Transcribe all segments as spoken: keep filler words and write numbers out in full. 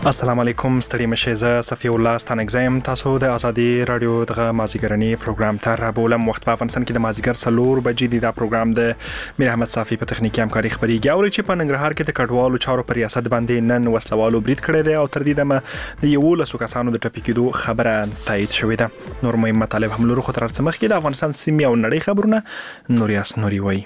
السلام علیکم ستړي مشه ز صفی الله ستانګزم تاسو د ازادي رادیو دغه مازیګرنی پروګرام ته را بولم. وخت په افغانستان کې د مازیګر سلور بجې دی دا پروګرام د میر احمد صافی په تخنیکی همکاري خبريږي او چې په ننګرهار کې د کډوالو چارو پر ریاست باندې نن وسلوالو برید کړی دی او تر دې دمه د یو لسو کسانو د ټپي کېدو خبره تایید شوې ده. نور مهم مطالب هم لرو خو تر څه مخکې د افغانستان سیمې او نړۍ خبرونه نوریاس نوري وای.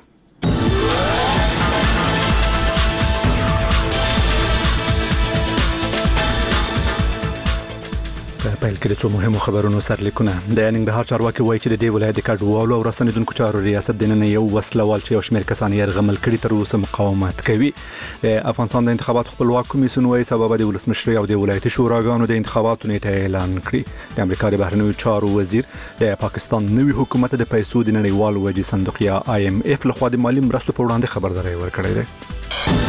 په پیل کې د څو مهمو خبرونو سرلیکونه. د ننګرهار چارواکي وایي چې د دې ولایت د کډوالو او راستنیدونکو چارو ریاست د نن یو وسلوال چې یو شمېر کسان یې رغمل کړي تر اوسه مقاومت کوي. د افغانستان د انتخاباتو خپلواک کمیسیون وایي سبب د ولسمشر او د ولایتي شوراګانو د انتخاباتو نیټه اعلان کړي. د امریکا د بهرنیو چارو وزیر د پاکستان نوي حکومت د پیسو د نړیوال وجې صندوق یا آی ایم اف لخوا د مالی مرستو په وړاندې خبرداری ورکړی دی.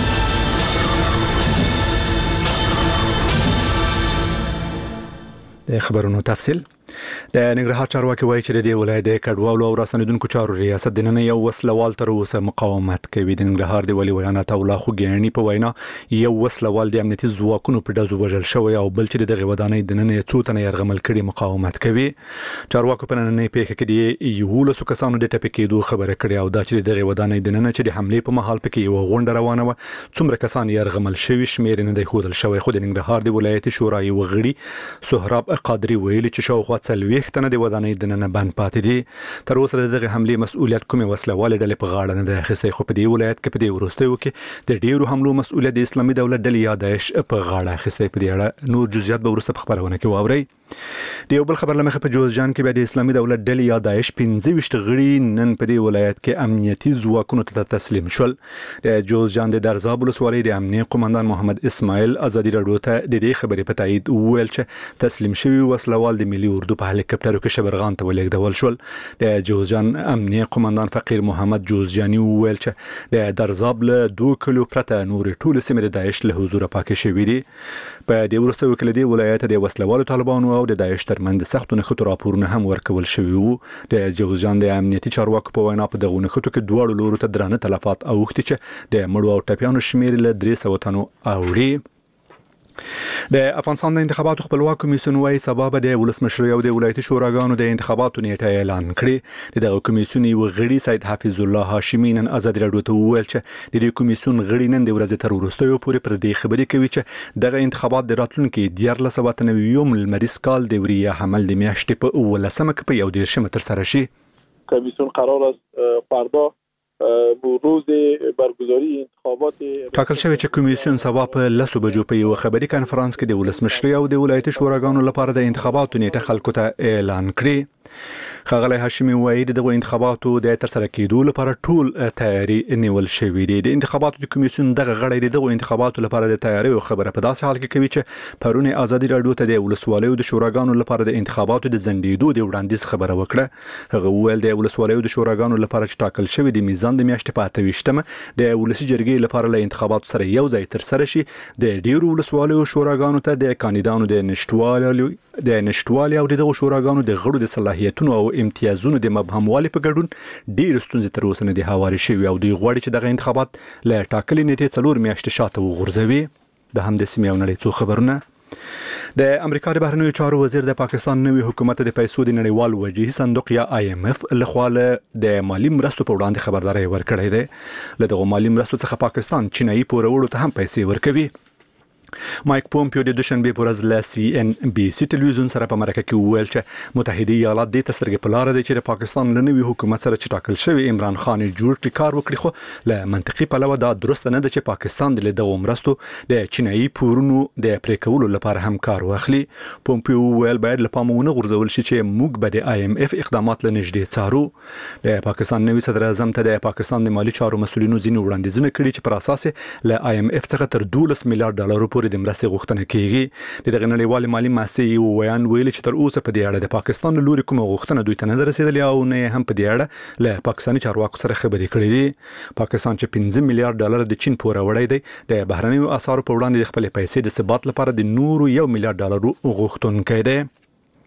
د خبرونو تفصیل. د ننګرهار چارواکي وایي چې د دې ولایت د کډوالو او راستنیدونکو چارو ریاست د نن یو وسلوال تر اوسه مقاومت کوي. د ننګرهار د ولي ویانات الله خوګیانی په وینا یو وسلوال د امنیتي ځواکونو په ډزو وژل شوی او بل چې دغه ودانۍ د نن څو تنه يرغمل کړي مقاومت کوي. چارواکو په نننۍ پیښه کې د یو لسو کسانو د ټپي کېدو خبره کړې او دا چې دغه ودانۍ د نن چې د حمله په محل پکې یو غونډه روانه و څومره کسان يرغمل شوی شمیر نه دی خودل شوی. خو د ننګرهار د ولایت شورای وغړي سهراب قادری ویلي چې شاوخوا څلوېښت تنه د ودانۍ د نن بند پاتې دي. تر اوسه دغه حمله مسؤلیت کومه وسلواله ډلې په غاړه نه ده اخیستې. خو په دې ولایت کې په دې وروستیو کې د ډیرو حملو مسؤلیت د اسلامي دولت ډلې یا داعش په غاړه اخیستې. په دې اړه نور جزئیات به وروسته په خبرونه کې واورئ. د یو بل خبر لمخه په جوزجان کې د اسلامي دولت ډلې یا داعش پنځه ویشت غړي نن په دې ولایت کې امنیتي ځواکونو ته تسلیم شول. د جوزجان د درزاب ولسوالۍ د امنیه قومندان محمد اسماعیل ازادي رادیو ته د دې خبرې په تایید ویل چې تسلیم شوی وسلوال د ملي اردو په هلیکاپټرو کې شبرغان ته ولېږدول شول. د جوزجان امنیه قومندان فقیر محمد جوزجاني ویل چې د درزاب له دوه کلو پرته نور ټول سیمې د داعش له حضور پاکه شوې دي. په دې وروسته وکړه د ولایت د وسلوالو طالبانو او د داعش ترمنځ د سختو نښتو راپورونه هم ورکول شوي وو. د جوزجان د امنیتي چارواکو په وینا په دغه نښتو کې دواړو لورو ته درانه تلفات اوښتي چې د مړو او ټپیانو شمیر له درې سوه تنو اوړي. د افغانستان د انتخاباتو خپلواک کمیسیون وايي سبب د ولسمشر او د ولایتي شوراګانو د انتخاباتو نیټه اعلان کړي. دغه کمیسیون یو غړي سید حافظ الله هاشمي نن آزاد رادیو ته وویل چې د دې کمیسیون غړي نن د ورځې تر وروستیو پورې پر دې خبرې کوي چې دغه انتخابات د راتلونکي دیارلس سوه اته نوي یوم لمریز کال د وریه حمل د میاشتې په اولسمه کې په یو دېرشمه تر سره شي. کمیسیون قرار است فردا روز برگزاری انتخابات ټاکل شوی چې کمیسیون سبا په لسو بجو په یو خبري کانفرنس کې د ولسمشر او د ولایتي شوراګانو لپاره د انتخاباتو نیټه خلکو ته اعلان کړي. ښاغلی هاشمي وایي دغه انتخاباتو د تر سره کېدو لپاره ټول تیاری نیول شوی دی. د انتخاباتو د کمیسیون دغه غړي دغه انتخاباتو لپاره د تیاری خبره په داسې حال کې کوي چې پرونه آزادي رادیو ته د ولسوالیو د شوراګانو لپاره د انتخاباتو د زندېدو د وړاندیز خبره وکړه. هغه وویل د ولسوالیو د شوراګانو لپاره چې ټاکل شوی د میزان د میاشتې په اته ویشتمه د ولسي جرګې لپاره له انتخاباتو سره یو ځای تر سره شي. د ډیرو ولسوالیو شوراګانو ته د کاندیدانو د نشټوالي د نشټوالي او دغه شوراګانو د غړو د صلاحیتونو او امتیازونو د مبهموالي په ګډون ډیر ستونزې تر اوسه نه دي هواري شوي او دوی غواړي چې دغه انتخابات له ټاکلې نیټې څلور میاشتې شاته وغورځوي. د هم د سیمې او نړۍ څو خبرونه. د امریکا د بهرنیو چارو وزیر د پاکستان نوي حکومت د پیسو د نړیوال وجې صندوق یا آی ایم اف لخوا د مالی مرستو په وړاندې خبرداری ورکړی دی. له دغه مالی مرستو څخه پاکستان چینایي پورولو ته هم پیسې ورکوي. مایک پومپیو د دوشنبه پر ورځ له سی ان بي سي ټلویزیون سره په مرکه کې وویل چې متحده ایالات د تسترګې په لار دی چې د پاکستان له نوي حکومت سره چې ټاکل شوی عمران خان جوړ کړي کار وکړي. خو له منطقي پلوه دا درست نه ده چې پاکستان د دغه مرستو د چینایي پورونو د پرې کولو لپاره هم کار واخلي. پومپیو ویل باید له پامه ونه غورځول شي چې موږ به د آی ایم اف اقدامات له نږدې څارو. د پاکستان نوي صدر اعظم ته د پاکستان د مالی چارو مسؤلینو ځینې وړاندیزونه کړي چې پر اساس له آی ایم اف څخه تر دولس میلیارډ ډالر پورې د مرستې غوښتنه کیږي. د دغه نړیوال مالی مؤسسې یو ویان ویل چې تر اوسه په دې اړه د پاکستان لوري کومه غوښتنه دوی ته نه رسیدلې او نه هم په دې اړه له پاکستاني چارواکو سره خبرې کړې دي. پاکستان چې پنځه میلیارډ ډالر د چین پور وړي دی د بهرنیو اسعارو په وړاندې د خپل پیسې د ثبات لپاره د نورو یو میلیارډ ډالر غوښتونکی دی.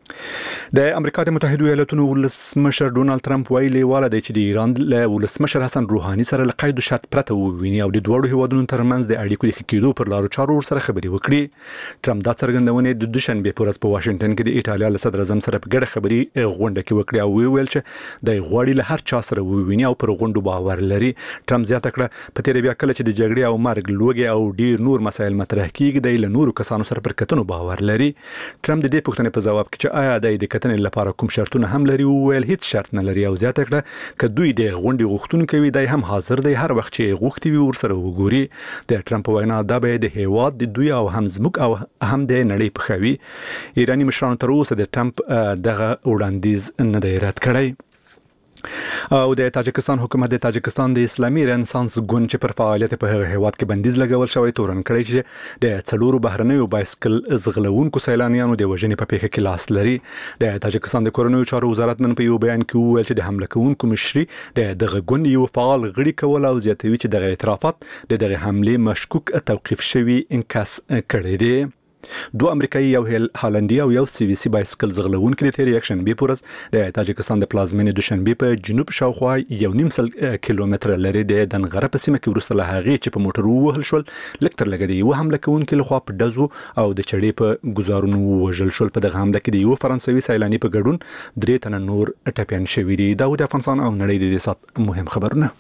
د امریکا د متحده ایالاتونو ولسمشر ډونالد ترامپ ویلي واله دی چې د ایران له ولسمشر حسن روحاني سره له قید شرط پرته وویني او د دوه هیوادونو ترمنځ د اړیکو د ښه کېدو پر لارو چارو سره خبرې وکړي. ترامپ دا څرګندونه د دوشنبه په ورځ په واشنگټن کې د ایټالیا له صدر اعظم سره په ګډه خبري غونډه کې وکړه او ویل چې د غواړي له هر چا سره وویني او پر غونډو باور لري. ترامپ زیاته کړه په تیر بیا کله چې د جګړې او مرګ لوګي او ډیر نور مسایل مطرح کیږي د له نورو کسانو سره پر کتنو باور لري. ترامپ د دې پوښتنې په جواب کې چې آیا د کتنې لپاره کوم شرطونه هم لري ویل هیڅ شرط نه لري او زیاته کړه ک دوی د غونډې غوښتونکو وي د هم حاضر دی هر وخت چې غوښتي وي ورسره وګوري. د ترامپ وینا دا به د هیواد د دوی او هم زموږ او هم د نړۍ په خوي. ایرانی مشران تر اوسه د ترامپ دغه وړاندیز نه دی رد کړی. او د تاجکستان حکومت د تاجکستان د اسلامي رنسانس ګوند چې پر فعالیت په هغه هیواد کې بندیز لګول شوی تورن کړی چې د څلورو بهرنیو بایسکل زغلونکو سیلانیانو د وژنې په پیښه کې لاس لري. د تاجکستان د کورنیو چارو وزارت نن په یو بیان کې وویل چې د حمله کوونکو مشري د دغه ګوند یو فعال غړي کول او زیاتوي چې دغه اعترافات د دغه حمله مشکوک توقيف شوی انکاس کړی دی. دو امریکایي یو هالندي او یو سی وی سی بایسکل زغلونکو د تیر اکشن بي پورز د تاجکستان د پلازمینې دوشنبه په جنوب شاوخوا یو نیم سل کیلومتر لري د دنغره په سیمه کې ورسته له هغه چې په موټر وهل شول لکتر لګدي یو حمله کوونکو لخوا په دزو او د چړې په گزارونو وژل شول. په دغه حمله کې د یو فرانسوي سیلانی په ګډون درې تنه نور ټپيان شوي دي. دا د افغانستان او نړۍ د سات مهم خبرونه.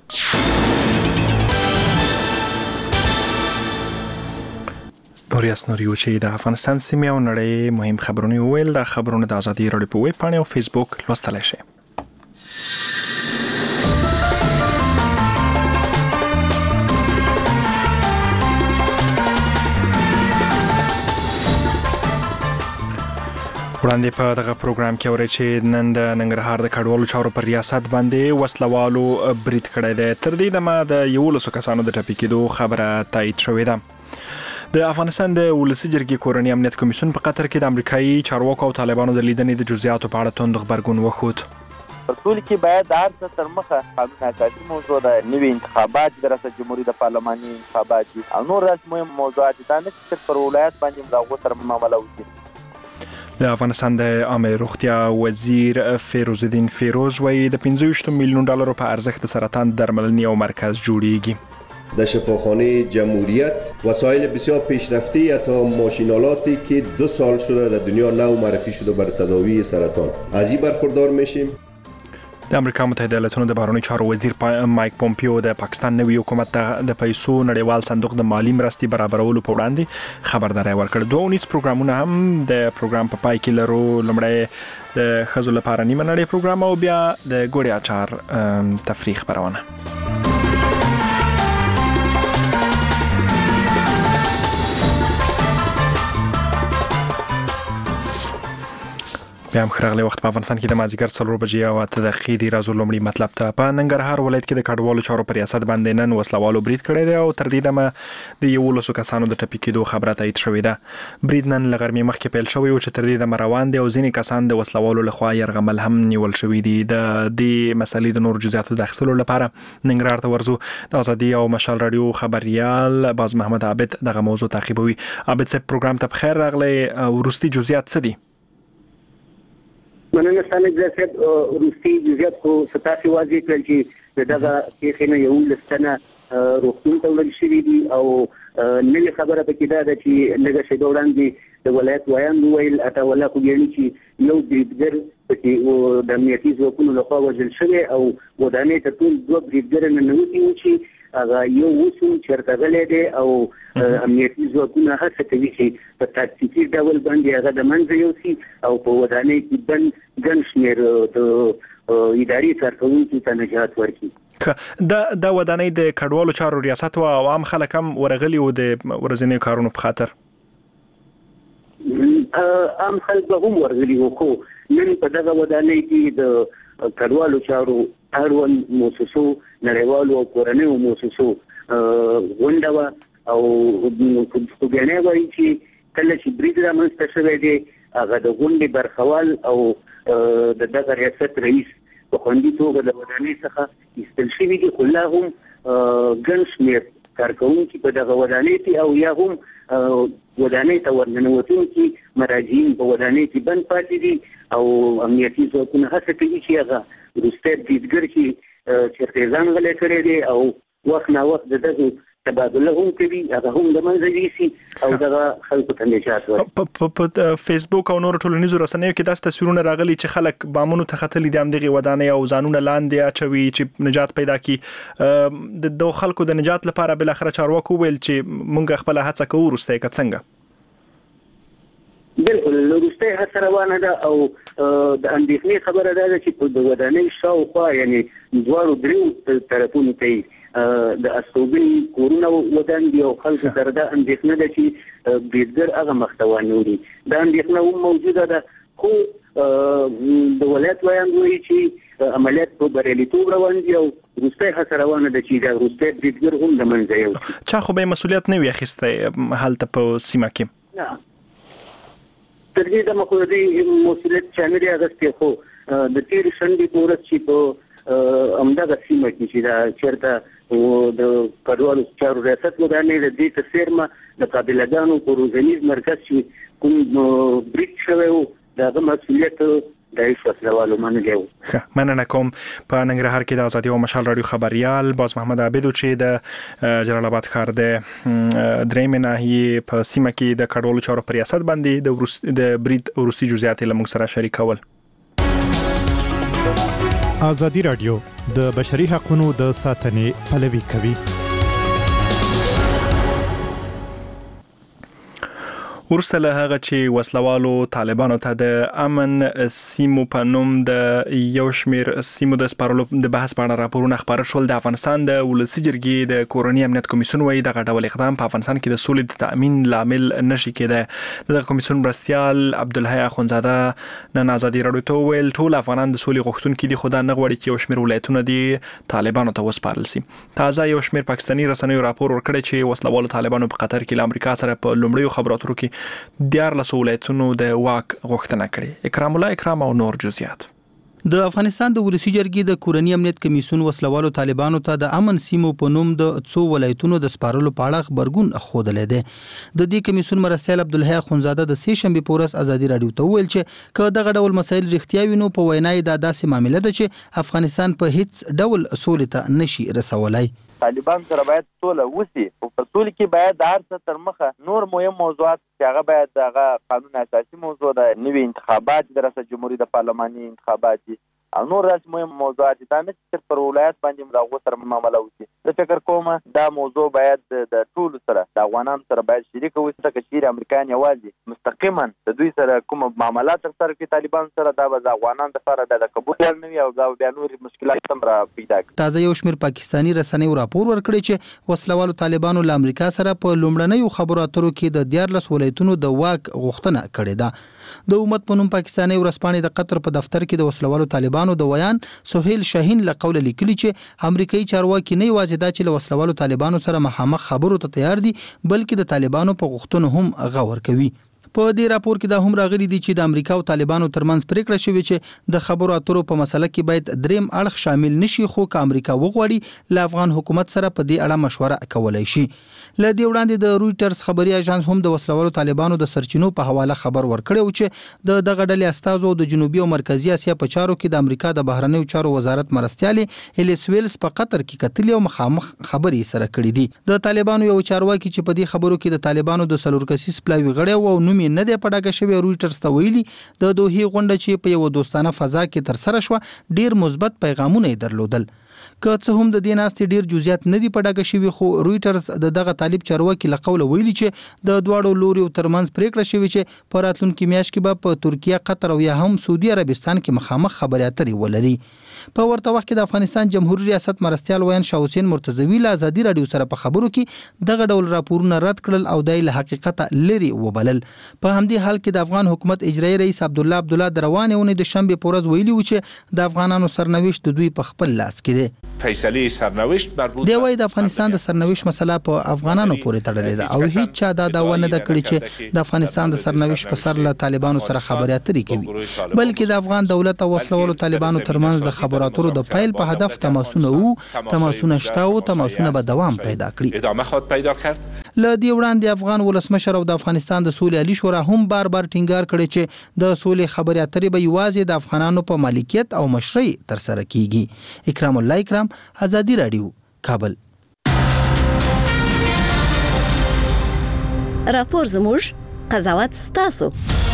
نوریاس نوریو چې د افغانستان سیمه او نړۍ مهم خبرونه ویل د خبرونه د ازادي رادیو په ویب پاڼه او فیسبوک لوستلای شئ. وړاندې په دغه پروګرام کې اوري چې نن د ننګرهار د کډوالو چارو پر ریاست باندې وسلوالو برید کړی دی. تر دې دمه د یولسو کسانو د ټپي کېدو خبره تایید شوې ده. د افغانستان د ولسی جرګې کورنی امنیت کمیسیون په قطر کې د امریکایي چارواکو او طالبانو د لیدنې د جزئیاتو په اړه توند خبرګون وښود. ټول کې باید د هر څه تر مخه قانون اساسي موضوع د نوي انتخابات د ریاست جمهوریت د پارلماني انتخابات او نور رسمي موضوعات د نشي پر ولایت باندې مداغو تر معاملې وکړي. د افغانستان د عامه روغتیا وزیر فیروز الدین فیروز وايي د پنځه میلیون ډالر په ارزښت د سرطان درملنې او مرکز جوړیږي. در شفاخانه جمهوریت وسایل بسیار پیشرفته حتی ماشینالاتی که دو سال شده در دنیا نو معرفی شده برای تداوی سرطان از این برخوردار میشیم. د امریکا متحده ایالاتونو د بهرنیو چارو وزیر مایک پومپیو د پاکستان نوي حکومت د پیسو نړیوال صندوق د مالی مرستې برابرولو په وړاندې خبرداري ورکړه. دوه اونیز پروګرامونه هم د پروګرام په پای کې لرو. لمړی د خزو لپاره نیمه نړۍ پروګرام او بیا د ګوړې اچار تفریح خبرونه. بیا هم خرغلی وخت په افغانستان کې د مازیګر څلور بجې او اته دقیقې دی. راځو لومړی مطلب ته. په ننګرهار ولایت کې د کډوالو چارو پر ریاست باندې نن وسلوالو برید کړی دی او تر دې دمه د یولسو کسانو د ټپي کېدو خبره تایید شوې ده. برید نن له غرمې مخکې پیل شوی و چې تر دې دمه روان دی او ځینې کسان د وسلوالو لخوا یرغمل هم نیول شوي دي. د دې مسلې د نور جزئیاتو د اخیستلو لپاره ننګرهار ته ورځو. د ازادي او مشال رادیو خبريال باز محمد عابد دغه موضوع تعقیبوي. عابد صاحب پروګرام ته بخیر راغلی. ورستي جزئیات څه دي؟ مننه ستاسو صاحب. روسي جزئیات خو ستاسو واضح کړل چې دغه کې نه یو لستنه روغتون ته وړل شوی دي او نوې خبره پکې ده چې لږه شی وړاندې د ولایت وایان ویل اته ولا خو یعنی چې یو بریدګر پکې د امنیتي ځواکونو لخوا وژل شوی او ودانې ته ټول دوه بریدګر نه نوتی و چې هغه یو وسو چرته غلې دي او امنیتي ځواکونه هڅه کوي چې په تاکتیکي ډول باندې هغه د منځ یو سي او په ودانې کې بن ګن شمیر د اداري کارکونکو ته نجات ورکړي. دا د ودانې د کډوالو چارو ریاست او عام خلک هم ورغلي و د ورځنی کارونو په خاطر. عام خلک هم ورغلي وو خو نن په دغه ودانې کې د کډوالو چارو اړوند موسسو نړیوالو او کورنیو موسسو غونډه او خوګنې وایي چې کله چې برید رامنځته شوی دی هغه د غونډې برخوال او د دغه ریاست رئیس په خوندي توګه د ودانۍ څخه ایستل شوي دي. خو لا هم ګڼ شمېر کارکونکي په دغه ودانۍ کې او یا هم ودانۍ ته ورننوتونکي مراجعین په ودانۍ کې بند پاتې دي او امنیتي ځواکونه هڅه کوي چې هغه وروستی بریدګر چې چېرته ځان غلی کړی دی او وخت ناوخت د دغو تبادله هم کوي هغه هم د منځه یوسي او دغه خلکو ته نجات ورکړي. په فیسبوک او نورو ټولنیزو رسنیو کې داسې تصویرونه راغلي چې خلک بامونو ته ختلي دي همدغې ودانۍ او ځانونه لاندې اچوي چې نجات پیدا کړي. د دغو خلکو د نجات لپاره بالاخره چارواکو وویل چې موږ خپله هڅه کوو وروستی که څنګه؟ بالکل وروستی هڅه روانه ده او د اندېښنې خبره دا ده چې د ودانۍ شاوخوا یعنې دواړو دریو طرفونو ته د استوګنې کورونه ودان دي او خلکو سره دا اندېښنه ده چې بریدګر هغه مخته وانهوري. دا اندېښنه هم موجوده ده خو د ولایت ویاند وایي چې عملیات په بریالیتوب روان دي او وروستی هڅه روانه ده چې دا وروستی بریدګر هم د منځه یوسي. چا خو به مسؤلیت نه وي اخیستی هلته په سیمه کې؟ نه تر دې دمه خو د دې مسؤلیت چا نه دی اخیستی خو د تېرې شنبې په ورځ چې په همدغه سیمه کې چې دا چېرته د کډوالو چارو ریاست ودانۍ د دې په څېرمه د قابلګانو په روزنیز مرکز چې کوم برید شوی و د هغه مسؤلیت د هیڅ وسلوالو منلی و. ښه مننه کوم. په ننګرهار کې د ازادي او مشال راډیو خبریال باز محمد عابدو چې د جلال آباد ښار د درېیمې ناحیې په سیمه کې د کډوالو چارو په ریاست باندې د برید وروستي جزئیات یې له موږ سره شریکول. ازادي راډیو د بشري حقوقو د ساتنې پلوي کوي. ورسله هغه چې وسلوالو طالبانو ته د امن سیمو په نوم د یو شمیر سیمو د سپارلو د بحث په اړه راپورونه خبر شول. د افغانستان د ولسی جرګې د کورنی امنیت کمیسیون وایي دغه ډول اقدام په افغانستان کې د سولې د تامین لامل نشي کېدای. د کمیسیون مرستیال عبدالحی اخونزاده نن ازادي راډیو ته ویل ټول افغانان د سولې غوښتونکي دي خو دا نه غواړي چې یو شمیر ولایتونه دي طالبانو ته وسپارل شي. تازه یو شمیر پاکستاني رسنیو راپور ورکړی چې وسلوالو طالبانو په قطر کې له امریکا سره په لومړیو خبرو اترو کې دیارلس ولایتونو د واک غوښتنه کړې. اکرام الله اکرام او نور جزئیات. د افغانستان د ولسی جرګې د کورنی امنیت کمیسیون وسلوالو طالبانو ته د امن سیمو په نوم د څو ولایتونو د سپارلو په اړه خبرګون ښودلی دی. د دې کمیسیون مرستیال عبدالحی اخونزاده د سې شنبې په ورځ ازادي راډیو ته وویل چې که دغه ډول مسایل رښتیا وي نو په وینا یې دا داسې معامله ده چې افغانستان په هیڅ ډول سولې ته نشي رسولی. طالبان سره باید سوله وسی او په سولې کې باید د هر څه تر مخه نور مهم موضوعات چې هغه باید هغه قانون اساسي موضوع ده، نوي انتخابات د ریاست جمهوریت د پارلماني انتخابات او نور داسې مهم موضوعات دا نه چې پر ولایت باندې د هغو سره معامله وشي. زه فکر کوم دا موضوع باید د ټولو سره د افغانانو سره باید شریکه وشي، ځکه چې امریکایان یوازې مستقیما د دوی سره کوم معاملات ترسره کوي طالبان سره دا به د افغانانو لپاره د قبول وړ نه وي او دا بیا نور مشکلات هم را پیدا کوي. تازه یو شمېر پاکستاني رسنیو راپور ورکړی چې وسلوالو طالبانو له امریکا سره په لومړنیو خبرو اترو کې د دیارلس ولایتونو د واک غوښتنه کړې ده. د حکومت په نوم پاکستاني ورځپاڼې د قطر په دفتر کې د وسلوالو طالبانو د ویان سهیل شاهین له قوله لیکلي چې امریکایي چارواکي نه یوازې دا چې له وسلوالو طالبانو سره مخامخ خبرو ته تیار دي بلکې د طالبانو په غوښتنو هم غور کوي. په دې راپور کې دا هم راغلي دي چې د امریکا او طالبانو ترمنځ پریکړه شوې چې د خبرو اترو په مسله کې باید دریم اړخ شامل نشي، خو که امریکا وغواړي له افغان حکومت سره په دې اړه مشوره کولای شي. له دې وړاندې د رويټرز خبري اژانس هم د وسلوالو طالبانو د سرچینو په حواله خبر ورکړی و چې د دغه ډلې استازو د جنوبي او مرکزی اسیا په چارو کې د امریکا د بهرنیو چارو وزارت مرستیالې الیس ویلز په قطر کې کتلې او مخامخ خبري سره کړې دي. د طالبانو یو چارواکي چې په دې خبرو کې د طالبانو د سلور کسیز پلاوی غړی او نوم نه دی پډاګه شوی، رويټرز ته ویلي د دوحې غونډه چې په یو دوستانه فضا کې تر سره شو ډیر مثبت پیغامونه یې درلودل. که څه هم د دې ناستې ډیر جزئیات نه دي پډاګه شوي، خو رويټرز د دغه طالب چارواکي له قوله ویلي چې د دواړو لوريو ترمنځ پریکړه شوې چې په راتلونکي میاشت کې به په ترکیه، قطر او یا هم سعودي عربستان کې مخامخ خبرې اترې ولري. په ورته وخت کې د افغانستان جمهوریت ریاست مرستیال ویان شاه حسین مرتضوی له ازادي راډیو سره په خبرو کې دغه ډول راپورونه رد کړل او د حقیقت لري وبلل. په همدې حال کې د افغان حکومت اجرایي رئیس عبد الله عبد الله د روانې اونۍ د شنبې په ورځ ویلي و چې د افغانانو سرنوشت د دوی په خپل لاس کې دی. فیصله سرنوشت مربوط دی وای د افغانستان د سرنوشت مسله په افغانانو پورې تړلې ده او هیڅ چا دا داوا نه کړی چې د افغانستان د سرنوشت په سر له طالبانو سره خبرې اترې کوي، بلکې د افغان دولت او وسلوالو طالبانو ترمنځ د خبرو اترو د پیل په هدف تماسونه وو، تماسونه شته او تماسونه به دوام پیدا کړي. ادامه خواهد پیدا کرد. ل دې وړاندې افغان ولسمشر او د افغانستان د سولې عالی شورا هم بار بار ټینګار کړی چې د سولې خبرې اترې به یوازې د افغانانو په مالکیت او مشرۍ ترسره کیږي. اکرام الله اکرام، آزادی رادیو، کابل. راپور زموږ، قضاوت ستاسو.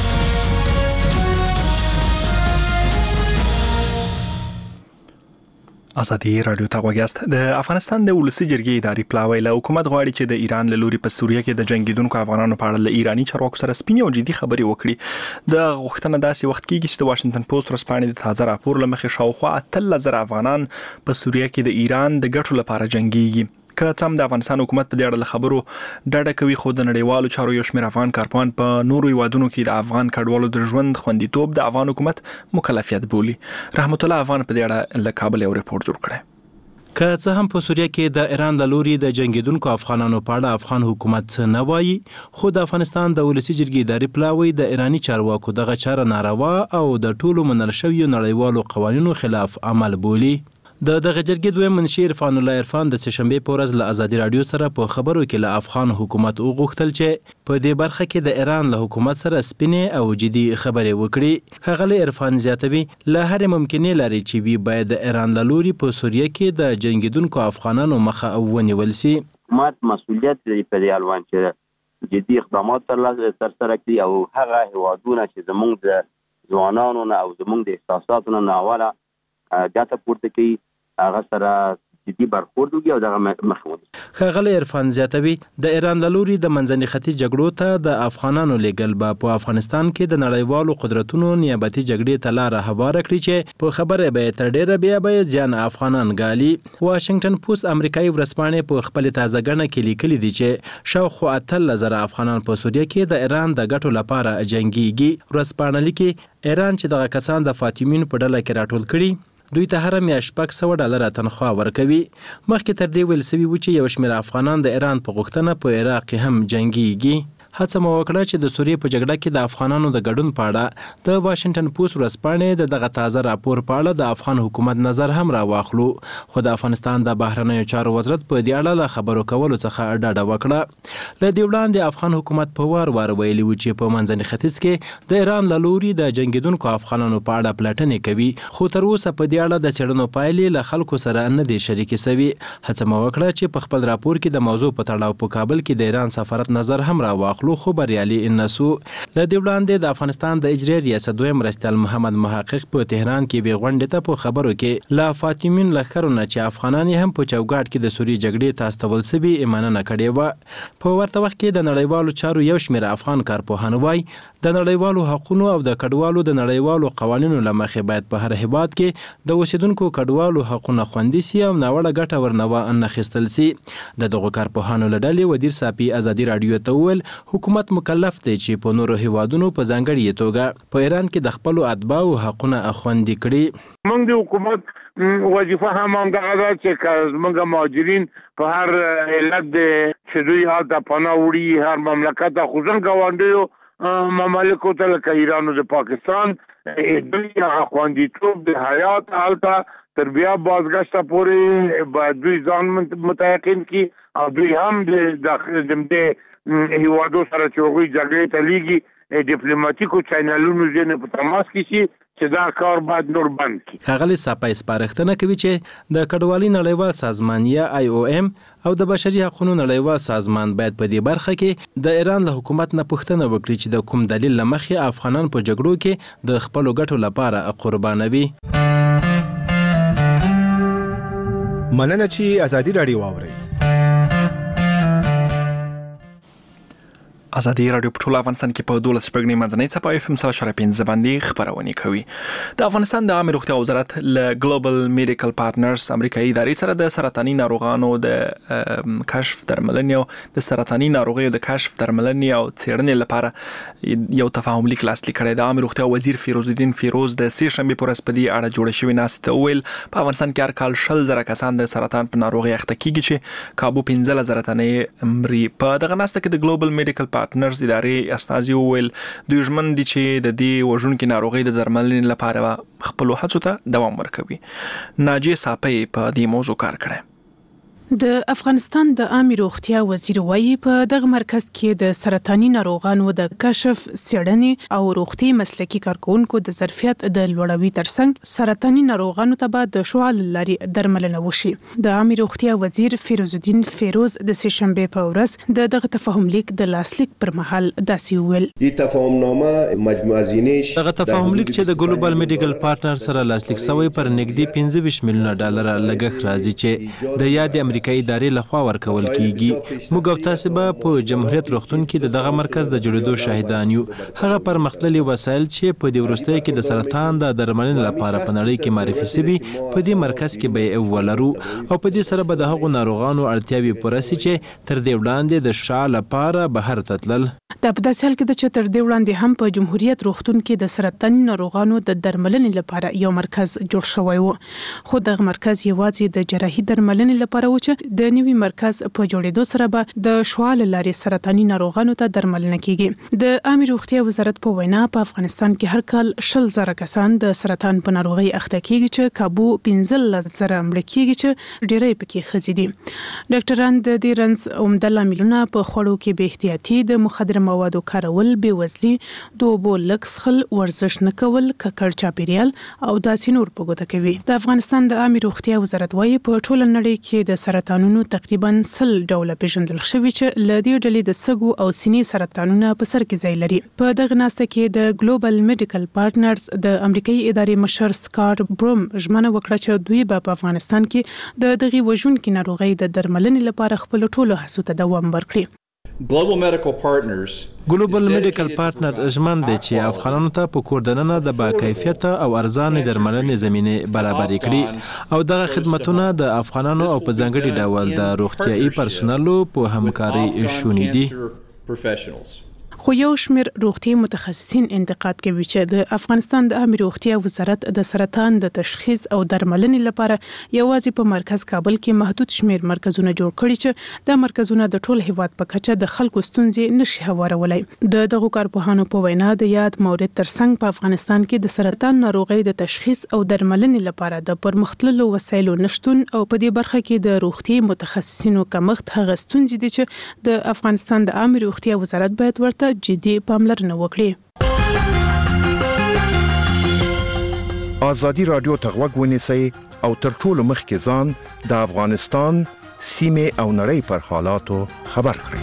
آزادی رادیو ته غوږیاست. د افغانستان د ولسی جرګې اداري پلاوی له حکومت غواړي چې د ایران له لوري په سوریه کې د جنگیدونکو افغانانو په اړه له ایرانی چارواکو سره سپینې او جدي خبرې وکړي. د غوښتنه داسې وخت کېږي چې د واشنگټن پوسټ ورځپاڼې د تازه راپور له مخې شاوخوا اتلس زره افغانان په سوریه کې د ایران د ګټو لپاره جنگيږي. که څم د افغانستان حکومت په دې اړه له خبرو ډډه کوي، خو د نړیوالو چارو یو شمېر افغان کارپوهان په نورو هیوادونو کې د افغان کډوالو د ژوند خوندیتوب د افغان حکومت مکلفیت بولي. رحمت الله افغان په دې اړه له کابل یو ریپورت جوړ کړی. که څه هم په سوریه کې د ایران له لوري د جنگیدونکو افغانانو په اړه افغان حکومت نه وایي، خو د افغانستان د ولسی جرګې اداري پلاوی د ایرانی چارواکو دغه چاره ناروا او د ټولو منل شویو نړیوالو قوانینو خلاف عمل بولي. د دغه جرګې دویم منشي عرفان الله عرفان د سهشنبې په ورځ له آزادي رادیو سره په خبرو کې له افغان حکومت وغوښتل چې په دې برخه کې د ایران له حکومت سره سپینې او جدي خبرې وکړي. ښاغلی عرفان زیاتوي له هرې ممکنې لارې چې وي باید د ایران له لوري په سوریه کې د جنګیدونکو افغانانو مخه ونیول سي. حکومت مسؤلیت لري په دې اړوند چې جدي اقدامات ترسره کړي او هغه هیوادونه چې زموږ د ځوانانو نه او زموږ د احساساتو نه ناوړه ګټه پورته کوي هغه سره جدي برخورد وکړي او دغه مخه ونیسي. ښاغلی عرفان زیاتوي د ایران له لوري د منځني ختیځ جګړو ته د افغانانو لیږل به په افغانستان کې د نړیوالو قدرتونو نیابتي جګړې ته لاره هواره کړي چې په خبره به تر ډیره بیا به زیان افغانان ګالي. واشنگټن پوسټ امریکایي ورځپاڼې په خپل تازه ګڼه کې لیکلي دي چې شاوخوا اتلس زره افغانان په سوریه کې د ایران د ګټو لپاره جنګيږي. ورځپاڼه لیکي ایران چې دغه کسان د فاطمین په ډله کې راټول کړي دوی ته هر میاشت شپږ سوه ډالره تنخواه ورکوي. مخکې تر دې ویل سوي و چې یو شمېر افغانان د ایران په غوښتنه په عراق کې هم جنګیږي. هڅه مو وکړه چې د سوریې په جګړه کې د افغانانو د ګډون په اړه د واشنگټن پوسټ ورځپاڼې د دغه تازه راپور په اړه د افغان حکومت نظر هم راواخلو، خو د افغانستان د بهرنیو چارو وزارت په دې اړه له خبرو کولو څخه ډډه وکړه. له دې وړاندې افغان حکومت په وار وار ویلي و چې په منځني ختیځ کې د ایران له لوري د جنګیدونکو افغانانو په اړه پلټنې کوي، خو تر اوسه په دې اړه د څېړنو پایلې له خلکو سره نه دي شریکې سوي. هڅه مو وکړه چې په خپل راپور کې د موضوع په تړاو په کابل کې د ایران سفارت نظر هم راواخلو، خو بریالي نسو. له دې وړاندې د افغانستان د اجرایي ریاست دویم مرستیال محمد محقق په تهران کې به غونډې ته په خبرو کې لا فاطمین لخرونه چې افغانان هم په چوکاټ کې د سوریې جګړې ته استول سوي مننه کړې و. په ورته وخت کې د نړیوالو چارو یو شمېر افغان کارپوهان وایي د نړیوالو حقوقو او د کډوالو د نړیوالو قوانینو له مخې باید په هر هیواد کې د اوسیدونکو کډوالو حقوقونه خوندي سي او ناوړه ګټه ورنه انخیستل سي. د دغو کارپوهانو له ډلې ودیر صافي آزادي رادیو ته وویل حکومت مکلف دی چې په نورو هیوادونو په ځانګړې توګه په ایران کې د خپلو اتباعو حقونه خوندي کړي. موږ د حکومت وظیفه هم همدغه ده چې زموږ مهاجرین په هر علت چې دوی هلته پناه وړي هر مملکت ته خصوصا ګاونډیو ممالکو ته لکه ایران او د پاکستان دوی هغه خوندیتوب د حیات هلته تر بیا بازګشته پورې باید دوی ځان متیقن کړي او دوی هم د د هیوادو سره چې هغوی جګړې ته لیږي ډیپلوماټیکو چینلونو ځینې په تماس کې شي چې دا کار باید نور بند کړي. ښاغلی صافی سپارښتنه کوي چې د کډوالۍ نړیوال سازمان یا آی او ایم او د بشري حقوقو نړیوال سازمان باید په دې برخه کې د ایران له حکومت نه پوښتنه وکړي چې د کوم دلیل له مخې افغانان په جګړو کې د خپلو ګټو لپاره قربانوي. مننه چې آزادي رادیو واورئ. ازادي رادیو په ټول افغانستان کې په دولس شپږ نیمه ځنې څخه اف ام سره شرپین زباندي خبرونه کوي. د افغانستان د عامه روغتیا وزارت له ګلوبل میډیکل پارتنرز امریکایي ادارې سره د سرطاني ناروغانو د کشف درملنې او د سرطاني ناروغیو د کشف درملنې او څېړنې لپاره یو تفاهم لیک لاسلیک کړی. د عامه روغتیا وزیر فیروز الدین فیروز د سې شنبه پر ورځ په دې اړه جوړ شوی ناسته ویل په افغانستان کې هر کال شل زره کسان د سرطان په ناروغي اخته کیږي چې کابو پنځه زره تنې مري. په دغه ناسته کې د ګلوبل میډیکل پارتنرز ادارې استازي وویل دوی ژمن دي چې د دې وژونکو ناروغي د درملنې لپاره خپل هڅو ته دوام ورکوي. ناجیه صاحب په دې موضوع کار کړی. د افغانستان د عامه روغتیا وزیر وایي په دغه مرکز کې د سرطاني ناروغانو د کشف، څېړنې او روغتي مسلکي کارکونکو د ظرفیت د لوړوي ترڅنګ سرطاني ناروغانو ته به د شعاع لاري درملنه وشي. د عامه روغتیا وزیر فیروز الدین فیروز د سې شنبه په ورځ د دغه تفاهم لیک د لاسلیک پر مهال داسې ویل. این تفاهمنامه مجموع هزینه‌اش دغه تفاهم لیک چې د ګلوبل میډیکل پارتنر سره لاسلیک شوی پر نږدې پنځه ویشت میلیونه ډالر لګښت راځي چې د یاد امریکایي ادارې لخوا ورکول کیږي. موږ او تاسو به په جمهوریت روغتون کې د دغه مرکز د جوړېدو شاهدان یو. هغه پرمختللي وسایل چې په دې وروستیو کې د سرطان د درملنې لپاره په نړۍ کې معرفي شوي په دې مرکز کې به ولرو او په دې سره به د هغو ناروغانو اړتیاوې پوره شي چې تر دې وړاندې د شعاع لپاره بهر ته تلل. دا په داسې حال کې چې تر دې وړاندې هم په جمهوریت روغتون کې د سرطاني ناروغانو د درملنې لپاره یو مرکز جوړ شوی و. خو دغه مرکز یوازې د جراحي درملنې لپاره و چې د نوي مرکز په جوړېدو سره به د شعاع لارې سرطاني ناروغانو ته درملنه کیږي. د عامه روغتیا وزارت په وینا په افغانستان کې هر کال شل زره کسان د سرطان په ناروغي اخته کیږي چې کابو پنځه زره مړه کیږي چې ډېری پکې ښځې دي. ډاکټران د دې رنځ عمده لاملونه په خوړو کې بې احتیاطي، د مخدره موادو کارول، بېوزلي، د اوبو لږ څښل، ورزش نه کول، ککړ چاپیریال او داسې نور په ګوته کوي. د افغانستان د عامه روغتیا وزارت وایي په ټوله نړۍ کې د سرطانونو تقریبا سل ډوله پیژندل شوي چې له دې ډلې د سږو او سینې سرطانونه په سر کې ځای لري. په دغه ناسته کې د ګلوبل میډیکل پارتنرز د امریکایي ادارې مشر سکاټ بروم ژمنه وکړه چې دوی به په افغانستان کې د دغه وژونکو ناروغۍ د درملنې لپاره خپل ټولو هڅو ته دوام ورکړي. Global Medical Partners ګلوبل میډیکل پارتنر ژمن دی چې افغانانو ته په کور دننه د با کیفیت او ارزانه درملنې زمینه برابر کړي او دغه خدماتونه د افغانانو او په ځانګړي ډول د روغتيایي پرسونلو په همکاري شونې دي. خو یو شمېر روغتي متخصصین انتقاد کوي چې د افغانستان د عامه روغتیا وزارت د سرطان د تشخیص او درملنې لپاره یوازې په مرکز کابل کې محدود شمېر مرکزونه جوړ کړي چې د مرکزونه د ټول هیواد په کچه د خلکو ستونزې نشي هوارولای. د دغه کارپوهانو په وینا د یاد مورد ترڅنګ په افغانستان کې د سرطان ناروغۍ د تشخیص او درملنې لپاره د پرمختللو وسایلو نشټون او په دې برخه کې د روغتي متخصصینو کمښت هغه ستونزې دي چې د افغانستان د عامه روغتیا وزارت باید ورته جدي پاملرنه وکړي. ازادي رادیو ته غوږ ونیسئ او تر ټولو مخکې ځان د افغانستان سیمې او نړۍ پر حالاتو خبر کړئ.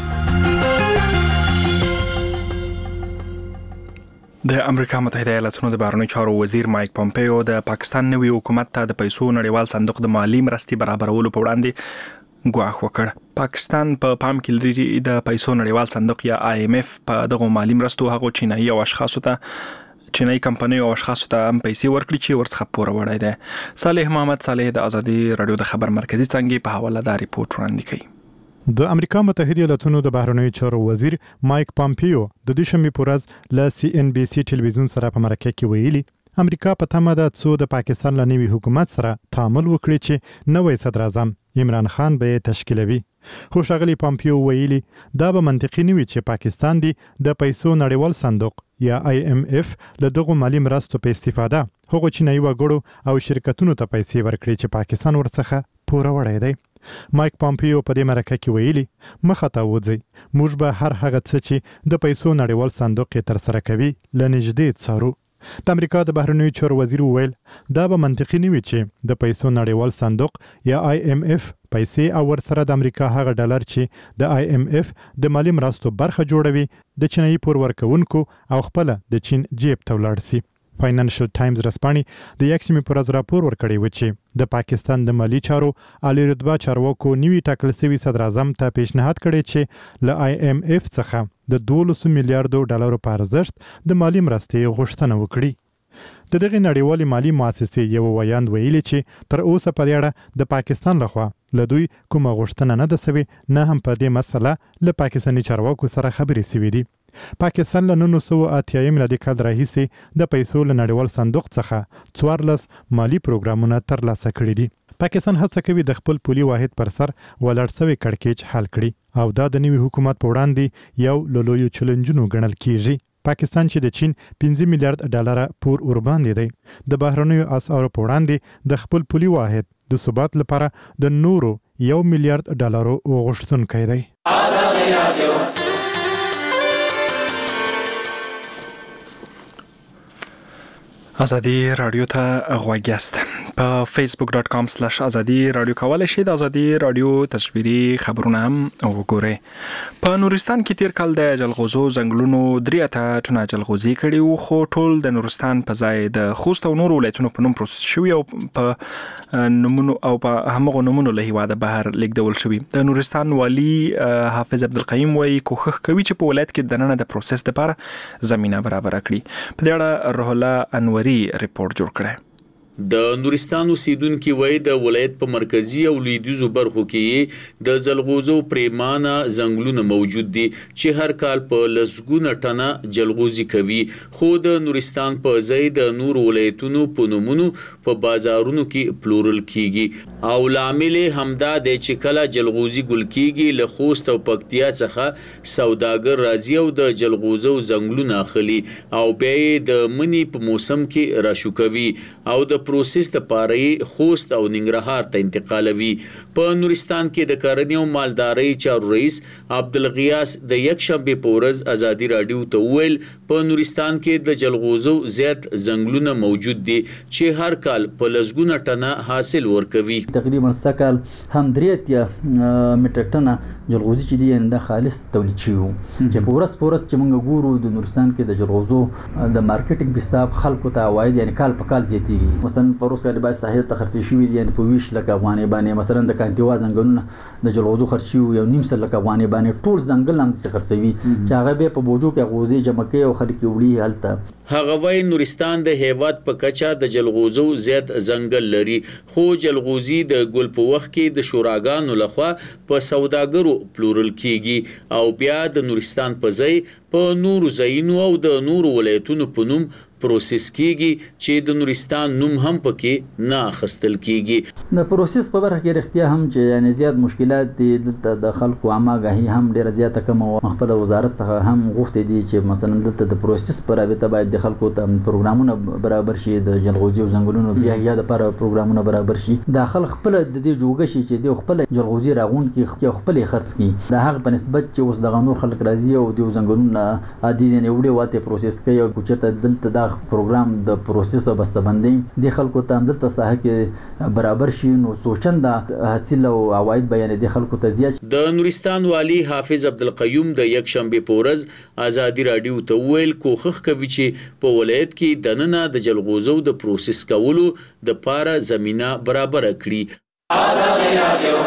د امریکا متحده ایالاتونو د بهرنیو چارو وزیر مایک پومپیو د پاکستان نوي حکومت ته د پیسو نړیوال صندوق د مالی مرستې برابرولو په وړاندې ګواښ وکړ. پاکستان په پا پام کې لري د پیسو نړیوال صندوق یا آی ایم اف په دغه مالی مرستو هغه چینایي او اشخاصو ته چینایي کمپنیو او اشخاصو ته هم پیسې ورکړي چې ورڅخه پوره وړای دی. صالح محمد صالح د ازادي رادیو د خبر مرکزی څنګه په حواله دا ریپورت وړاندې کوي. د امریکا متحده ایالاتونو د بهرنیو چارو وزیر مایک پومپیو د دې شنبه په ورځ له سی ان بي سي ټلویزیون سره په مرکه کې ویلي امریکا په تمه ده څو د پاکستان له نوي حکومت سره تعامل وکړي چې نوې صدر اعظم عمران خان به تشکیلوي. خو ښاغلي پومپیو ویلي دا به منطقي نه وي چې پاکستان دی د پیسو نړیوال صندوق یا آی ایم اف له دغه مالی مرستو په استفاده هغه چینایي وګړو او شرکتونو ته پیسې ورکړي چې پاکستان ورڅخه پوره وړای دی. مایک پومپیو په دې مرکه کې ویلي مخه ته وځي موږ به هر هغه څه چې د پیسو نړیوال صندوق یې تر سره کوي لنږدې څارو. د امریکا د بهرنیو چارو وزیر وویل دا به منطقي نه وي چې د پیسو نړیوال صندوق یا آی ایم اف پیسې او ورسره د امریکا هغه ډالر چې د آی ایم اف د مالی مرستو برخه جوړوي د چینایي پور ورکوونکو او خپل د چین جیب ته ولاړ سي. فاینانشل ټایمز رسپاني د یکشنبه پر ورځ راپور ورکړی و چې د پاکستان د مالی چارو عالی رتبه چارواکو نیوی ټاکل شوی صدر اعظم ته پیشنهاد کړی چې له آی ایم ایف څخه د دولس میلیارډ ډالرو په ارزښت د مالی مرستې غوښتنه وکړي. د دغه نړیوالې مالی مؤسسې یو ویاند ویلي چې تر اوسه په دې اړه د پاکستان لخوا له دوی کومه غوښتنه نه ده سوې، نه هم په دې مسله له پاکستاني چارواکو سره خبرې سوي دي. پاکستان له نولس سوه اتیا میلادي کال راهیسې د پیسو له نړیوال صندوق څخه څوارلس مالی پروګرامونه ترلاسه کړي دي. پاکستان هڅه کوي د خپل پولي واحد پر سر ولاړ شوی کړکېچ حل کړي او دا د نوي حکومت په وړاندې یو له لویو چیلنجونو ګڼل کیږي. پاکستان چې د چین پنځه میلیارډ ډالر پور ورباندې دی، د بهرنیو اسعارو په وړاندې د خپل پولي واحد د ثبات لپاره د نورو یو میلیارډ ډالرو غوښتونکی دی. ازادي رادیو ته غوږ یاست. په فیسبوک ډاټ کام سلاش ازادي رادیو کولای شئ د ازادي رادیو تصویري خبرونه هم وګورئ. په نورستان کې تیر کال د جلغوزو ځنګلونو درې اته ټنه جلغوزي کړي وو، خو ټول د نورستان په ځای د خوست او نورو ولایتونو په نوم پروسس شوي او په نمونو او په همغو نمونو له هیواده بهر لیږدول شوي. د نورستان والی حافظ عبدالقیوم وایي کوښښ کوي چې په ولایت کې دننه د پروسس لپاره زمینه برابر کړي. په دې اړه روح الله انوري ریپورت جوړ کړی. د نورستان اوسیدونکو وای د ولایت په مرکزی او لویدیځو برخو کې د جلغوزو پریمانه ځنګلونه موجود دي چې هر کال په لسګونه ټنه جلغوزي کوي، خو د نورستان په ځای د نور ولایتونو په نومونو په بازارونو کې پلورل کیږي او لامل همدا د چې کله جلغوزي ګل کیږي له خوست او پکتیا څخه سوداګر راځي او د جلغوزو ځنګلونه اخلي او بیا د منی په موسم کې راشو کوي او د پروسس لپاره خوست او ننګرهار ته انتقالوي. په نورستان کې د کرنې او مالدارۍ چارو رئیس عبدالغیاس د یکشنبه په ورځ ازادي رادیو ته ویل په نورستان کې د جلغوزو زیات ځنګلونه موجود دي چې هر کال په لسګونه ټنه حاصل ورکوي. تقریبا سکل هم درېتیا میټریک ټنه جلغوزي چې دي د خالص تولید شي چې په ورځ په ورځ چې موږ ګورو د نورستان کې د جلغوزو د مارکیټینګ په حساب خلکو ته عواید یعنی کال په کال زیاتېږي. مثلا پروس کې باید ساحل ته خرڅ شي یعنی په ویش لک افغاني باندې مثلا د کانتیوا ځنګلونه د جلغوزو خرڅ یو نیم سل لک افغاني باندې ټول ځنګل هم څه خرڅوي چې هغه به په بوجو کې غوزي جمع کوي او خلک وړي حالت. هغه وای نورستان د هیواد په کچا د جلغوزو زیات ځنګل لري، خو جلغوزي د ګل په وخت کې د شوراګانو لخوا په سوداګرو پلورل کیږي او بیا د نورستان په ځای په نورو ځایونو او د نورو ولایتونو په نوم پروسس کیږي چې د نورستان نوم هم پکې نه اخستل کیږي. د پروسس په برخه کې اختیار هم چې یعنی زیات مشکلات دي دلته د خلکو عامه هم ډیره زیاته کم او خپل وزارت څخه هم غوښتي دي چې مثلا دلته د پروسس پر رابطه باید د خلکو ته پروګرامونه برابر شي، د جلغوزي او ځنګلونو بیا یا د لپاره پروګرامونه برابر شي، د خلک خپل د دې جوګه شي چې د خپل جلغوزي راغون کې خپل خرڅ کی د هغه په نسبت چې اوس د غنور خلک راځي او د ځنګلونو عادي نه وړي واته پروسس کوي او چې دلته د پروګرام د پروسس او بسته‌بندۍ د خلکو ته دلته ساحه کې برابر شي نو سوچنده حاصل او عواید بیان د خلکو ته زیات. د نورستان والی حافظ عبدالقیوم د یکشنبه په ورځ ازادي رادیو ته ویل کوښښ کوي چې په ولایت کې دننه د جلغوزو د پروسس کولو د پاره زمينه برابر کړي. ازادي رادیو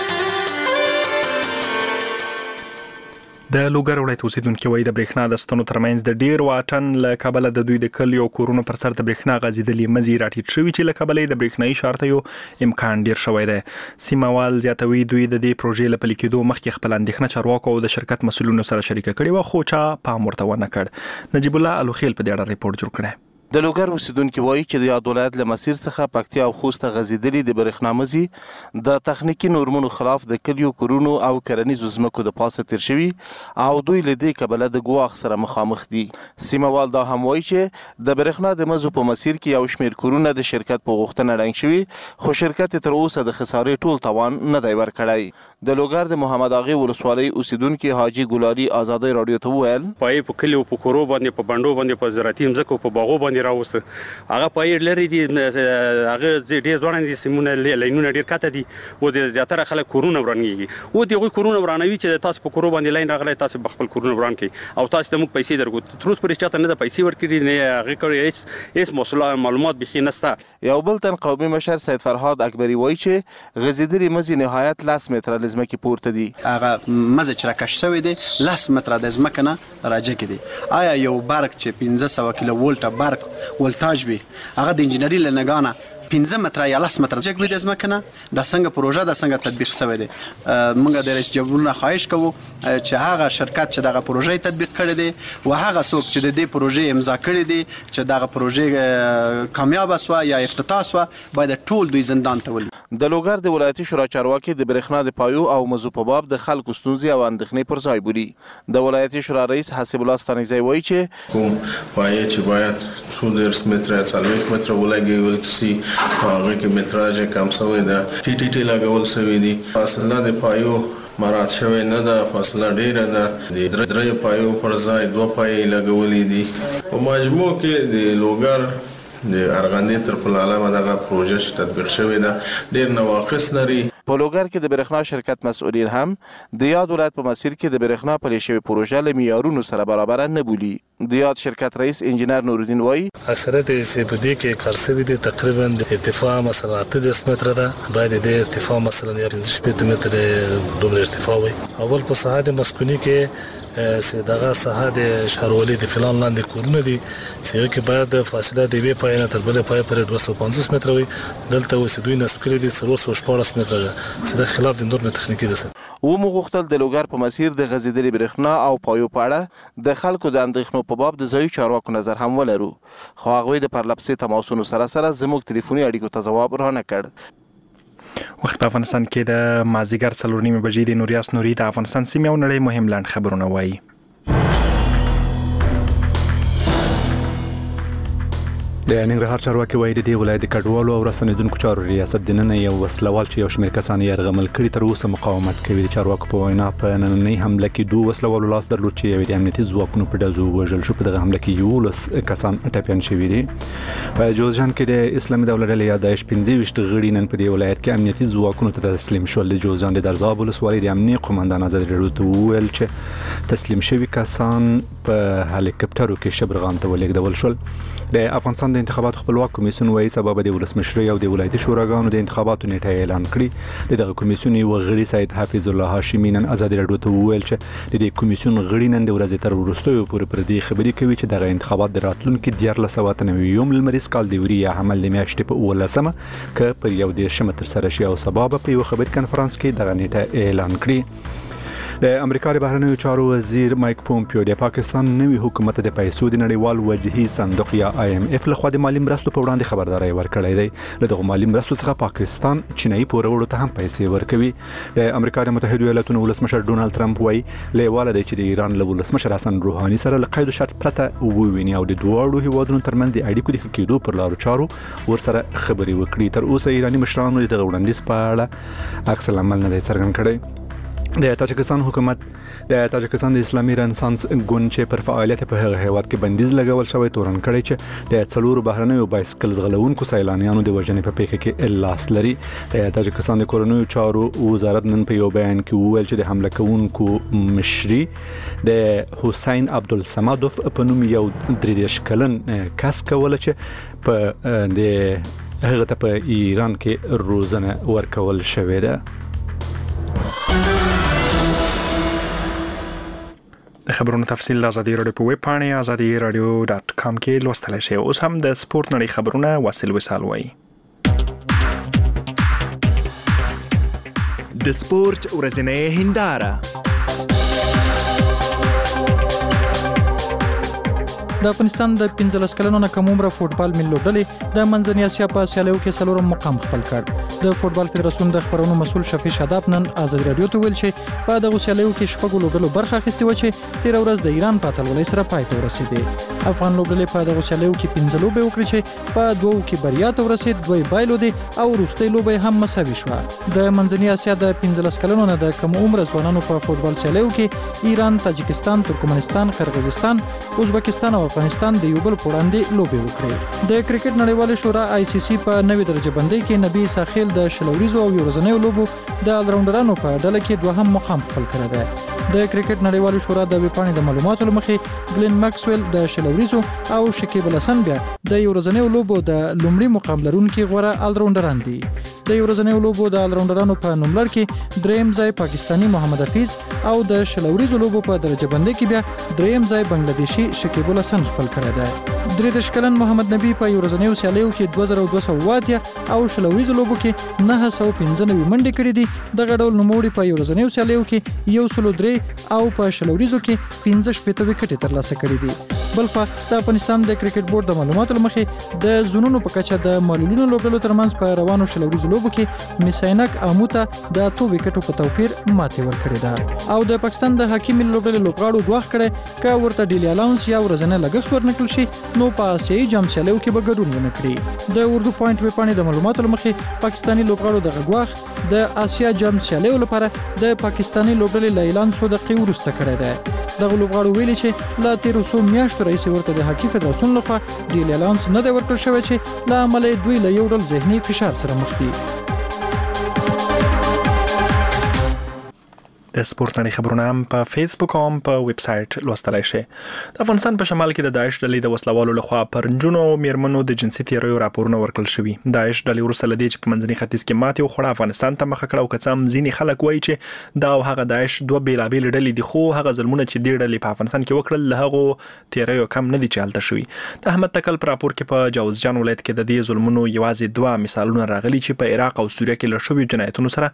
د لوګر ولایت اوسیدونکو وایي د برېښنا د ستنو ترمنځ د ډیر واټن له کابل د دوی د کلیو کورونو پر سر د برېښنا غځېدلې مزي راټیټ شوی چې له کابل د برېښنايي شارتیو امکان ډیر شوی دی. سیموال زیاتوي دوی د دې پروژې لپاره لیکدو مخکې خپل اندېښنه چارواکو او د شرکت مسولینو سره شریک کړي و خو چا پام ورته ونه کړ. نجیب الله الوخیل په دې اړه ریپورت جوړ کړی. د لوګر اوسیدونکو وایي چې د یاد ولایت له مسیر څخه پکتیا او خوست غځېدلې د برېښنا مزي د تخنیکی نورمونو خلاف د کلیو کورونو او کرنیزو ځمکو د پاسه تیر شوی او دوی له دې کبله د ګواښ سره مخامخ دي. سیموال دا هم وایي چې د برېښنا د مزو په مسیر کې یو شمېر کورونه د شرکت په غوښتنه ړنګ شوي خو شرکت تر اوسه د خسارې ټول توان نه دی ورکړی. د لوګر د محمد اغه ولسوالۍ اوسیدونکو حاجی ګلالي ازادي رادیو ته ویل پای په کلیو په کورو باندې په بندو باندې په زراعتي ځمکو په باغو باندې باندې راوسته هغه پای لري دي هغه ډیر ځوان دي سیمونه لینونه ډیر کته دي او د زیاتره خلک کورونه ورانږي او دغه کورونه ورانوي چې تاسو په کورو باندې لاین راغلی تاسو خپل کورونه وران کړئ او تاسو ته موږ پیسې درکو تر اوسه پورې چاته نه د پیسې ورکړي نه هغه کوي هیڅ هیڅ مسله معلومات به نسته. یو بل تن قومي مشر سید فرهاد اکبری وایي چې غزیدري مزي نهایت لاس متر لزمه کې پورته دي. هغه مزه چې راکش شوی دی لاس متر د ځمکه نه راځي کې دي. آیا یو برق چې پنځه سوه کیلو ولټه برق ولتاژ وي هغه د انجنیری لنګانه پنځه متره یا لس متره جګ د ځمکه نه د څنګه پروژه د څنګه تطبیق شوی دی. موږ د رئیس جمهور خواهش کوو چې هغه شرکت چې دغه پروژه تطبیق کړی دی او هغه څوک چې د دې پروژې امضا کړی دی چې دغه پروژه کامیاب شوه یا افتتاح شوه باید ټول دوی زندان ته ولي. د لوګر د ولایتي شورا چارواکي د برېښنا د پایو او موضوع په باب د خلکو ستونزې او اندېښنې پر ځای بولي. د ولایتي شورا رئیس حسیب الله ستانکزی وایي چې کوم پای چې باید څو درس متره څلوېښت متره ولګول شي هغه کې متراژ کم شوی ده ټي ټي ټي لګول شوی دي فاصله د پایو مراد شوی نه ده فاصله ډیره ده د درې پایو پر ځای دوه پای لګولې دي په مجموع کې د لوګر د ارغندې تر پلاله دغه پروژه تطبیق شوی ده ډیر نواقص لري. په لوګر کې د برېښنا شرکت مسؤلین هم د یاد ولایت په مسیر کې د برېښنا پلې شوې پروژه له معیارونو سره برابر نه بولي. د یاد شرکت رئیس انجینر نورالدین وایي اکثریت چې په دې کې کار شوی دی تقریبا د ارتفاع مثلا اته دېرش متره ده باید د ارتفاع مثلا یا پنځه شپېته متره دومره ارتفاع وي. اول په ساحه د مسکونی کې سه دغه ساحه د شهرولي د فلان لاندې کورونه دي چې کې بعد فاصله د وی پای نه تر بلې پای پر دوه سوه پنځوس متره وي دلته اوس دوی نسب کړی دي څلور سوه شپاړس متره ده چې د خلاف د نورمو تخنیکی ده. و مغختل د لوګر په مسیر د غزیدلي برېښنا او پایو پاړه د خلکو د اندېښنو په باب د ځایي چارواکو نظر هم ولرو خو هغوی د پرلپسې تماسونو سره سره زموږ ټلیفوني اړیکو ته ځواب رانه کړ. وخت په افغانستان کې د مازیګر څلور نیمې بجې د نوریاس نوري د افغانستان سیمې او نړۍ مهم لاند خبرونه وایي. د ننګرهار چارواکي وایي د دې ولایت د کډوالو او راستنیدونکو چارو ریاست د نن یو وسلوال چې یو شمېر کسان یې یرغمل کړي تر اوسه مقاومت کوي. د چارواکو په وینا په نننۍ حمله کې دوه وسلوالو لاس درلود چې یو د امنیتي ځواکونو په ډزو وژل شو. په دغه حمله کې یولس کسان ټپیان شوي دي. په جوزجان کې د اسلامي دولت ډلې یا داعش پنځه ویشت غړي نن په دې ولایت کې امنیتي ځواکونو ته تسلیم شول. د جوزجان د درزاب ولسوالۍ د امنیتي قومندان آزاد راډیو ته وویل چې تسلیم شوي کسان په هلیکاپټرو کې شبرغان ته ولېږدول شول. د افغانستان د انتخاباتو خپلواک کمیسیون وایي سبب د ولسمشر او د ولایتي شوراګانو د انتخاباتو نیټه اعلان کړي. دغه کمیسیون یو غړي سید حافظ الله هاشمي نن آزاد راډیو ته وویل چې د دې کمیسیون غړي نن د ورځې تر وروستیو پورې پر دې خبرې کوي چې دغه انتخابات د راتلونکي دیارلس سوه اته نوي یوم لمریز کال د وریا حمل د میاشتې په اوولسمه که پر یو دېرشمه ترسره شي او سبا به په یو خبري کنفرانس کې دغه نیټه اعلان کړي. د امریکا د بهرنیو چارو وزیر مایک پومپیو د پاکستان نوي حکومت د پیسو د نړیوال وجهي صندوق یا آی ایم اف لخوا د مالی مرستو په وړاندې خبرداري ورکړې ده. له دغه مالی مرستو څخه پاکستان چینایي پورولو ته هم پیسې ورکوي. د امریکا د متحده ایالاتونو ولسمشر ډونالد ټرمپ وایي لیواله دی چې د ایران له ولسمشر حسن روحاني سره له قید شرط پرته وویني او د دواړو هیوادونو ترمنځ د اړیکو د ښه کېدو پر لارو چارو ورسره خبرې وکړي. تر اوسه ایراني مشرانو دغه وړاندیز په اړه عکس العمل نه دی څرګند کړی. د تاجکستان حکومت د تاجکستان د اسلامي رنسانس ګوند چې پر فعالیت په هغه هیواد کې بندیز لګول شوی تورن کړی چې د څلورو بهرنیو بایسکل ځغلونکو سیلانیانو د وژنې په پیښه کې لاس لري. د تاجکستان د کورنیو چارو وزارت نن په یو بیان کې وویل چې د حمله کوونکو مشري د حسین عبدالصمدوف په نوم یو درې دېرش کلن کس کوله چې په د هغه ته په ایران کې روزنه ورکول شوې ده. د خبرونو تفصیل د ازادي راډیو په ویب پاڼه ازادي راډیو ډاټ کام کې لوستلی شئ. اوس هم د سپورت نړۍ خبرونه واصل وصال وایي. د سپورت ورځنۍ هنداره. د افغانستان د پنځلس کلنو نه کم عمره فوټبال ملي لوبډلې د منځنۍ اسیا په سیالیو کې څلورم مقام خپل کړ. د فوټبال فدراسیون د خبرونو مسؤل شفیع شاداب نن آزاد رادیو ته ویل چې په دغه سیالیو کې شپږ لوبډلو برخه اخیستې و چې تیر ورځ د ایران په اتلولۍ سره پای ته ورسېدې. افغان لوبډلې په دغه سیالیو کې پنځه لوبې وکړې چې په دوو کې بریا ته ورسېد، دوی بایلودې او وروستۍ لوبه هم مساوي شوه. د منځنۍ اسیا د پنځلس کلنو نه د کم عمره ځوانانو په فوټبال سیالیو کې ایران، تاجکستان، ترکمنستان، قرغیزستان، ازبکستان او افغانستان د یو بل وړاندې لوبې وکړې. د کرکټ نړیوال شورا آی سی سی په نوې درجه بندۍ کې نبی ساخیل د شلوریزو او ورځنیو لوبو د الراوندرانو په ډله کې دوهم مقام خپل کړی دی. د کرکټ نړیوال شورا د ویبپاڼې د معلوماتو لمخې ګلین ماکسویل د شلوریزو او شکیب الحسن بیا د ورځنیو لوبو د لومړي مقام لرونکي غوره الراوندران دي. د ورځنیو لوبو د الراوندرانو په نوملړ کې دریم ځای پاکستانی محمد حفیظ او د شلوریزو لوبو په درجه بندۍ کې بیا دریم ځای بنگلادیشي شکیب الحسن خپل کړی دی. درې دېرش کلن محمد نبی په ورځنیو سیالیو کې دوه زره دوه سوه اووه او شلوریزو لوبو کې نهه سوه پنځه نوي منډې کړې دي. دغه ډول نوموړي په ورځنیو سیالیو کې یو سل درې او په شلوریزو کې پنځه شپېته وکټې ترلاسه کړې دي. بلخوا د افغانستان د کرکټ بورډ د معلوماتو لمخې د زونونو په کچه د معلولینو لوبډلو ترمنځ په روانو شلوریزو لوبو کې میساینک اموته د اتو وکټو په توپیر ماتې ورکړې ده او د پاکستان د حکیم لوبډلې لوبغاړو ګواښ کړی ک ورته ډیلی الاونس یا ورځنی لګښت ورنکړل شي نو په آسیایي جام سیالیو کې به ګډون ونه کړي. د اردو پوینټ ویبپاڼې د معلوماتو لمخې پاکستانی لوبغاړو د ګواښ د آسیا جام سیالیو لپاره د پاکستانی لوبډلې له اعلان څو دقیقې وروسته کړی دی. دغه لوبغاړو ویلي چې لا تیرو څو میاشتو راهیسې ورته د هاکي فدراسیون لخوا ډیلی الاونس نه دی ورکړل شوی چې له امله دوی له یو ډول ذهني فشار سره مخ دي. د سپورت نړۍ خبرونه هم په فیسبوک او په ویب سټ لوستلای شئ. د افغانستان په شمال کې د داعش ډلې د وسلوالو لخوا پر نجونو او میرمنو د جنسي تیریو راپورونه ورکړل شوي. داعش ډلې وروسته له دې چې په منځني ختیځ کې ماتې وخوړه افغانستان ته مخه کړه او که څه هم ځینې خلک وایي چې دا او هغه داعش دوه بېلابېلې ډلې دي خو هغه ظلمونه چې دې ډلې په افغانستان کې وکړل له هغو تیریو کم نه دي چې هلته شوي. د احمد تکل په راپور کې په جوزجان ولایت کې د دې ظلمونو یوازې دوه مثالونه راغلي چې په عراق او سوریه کې له شویو جنایتونو سره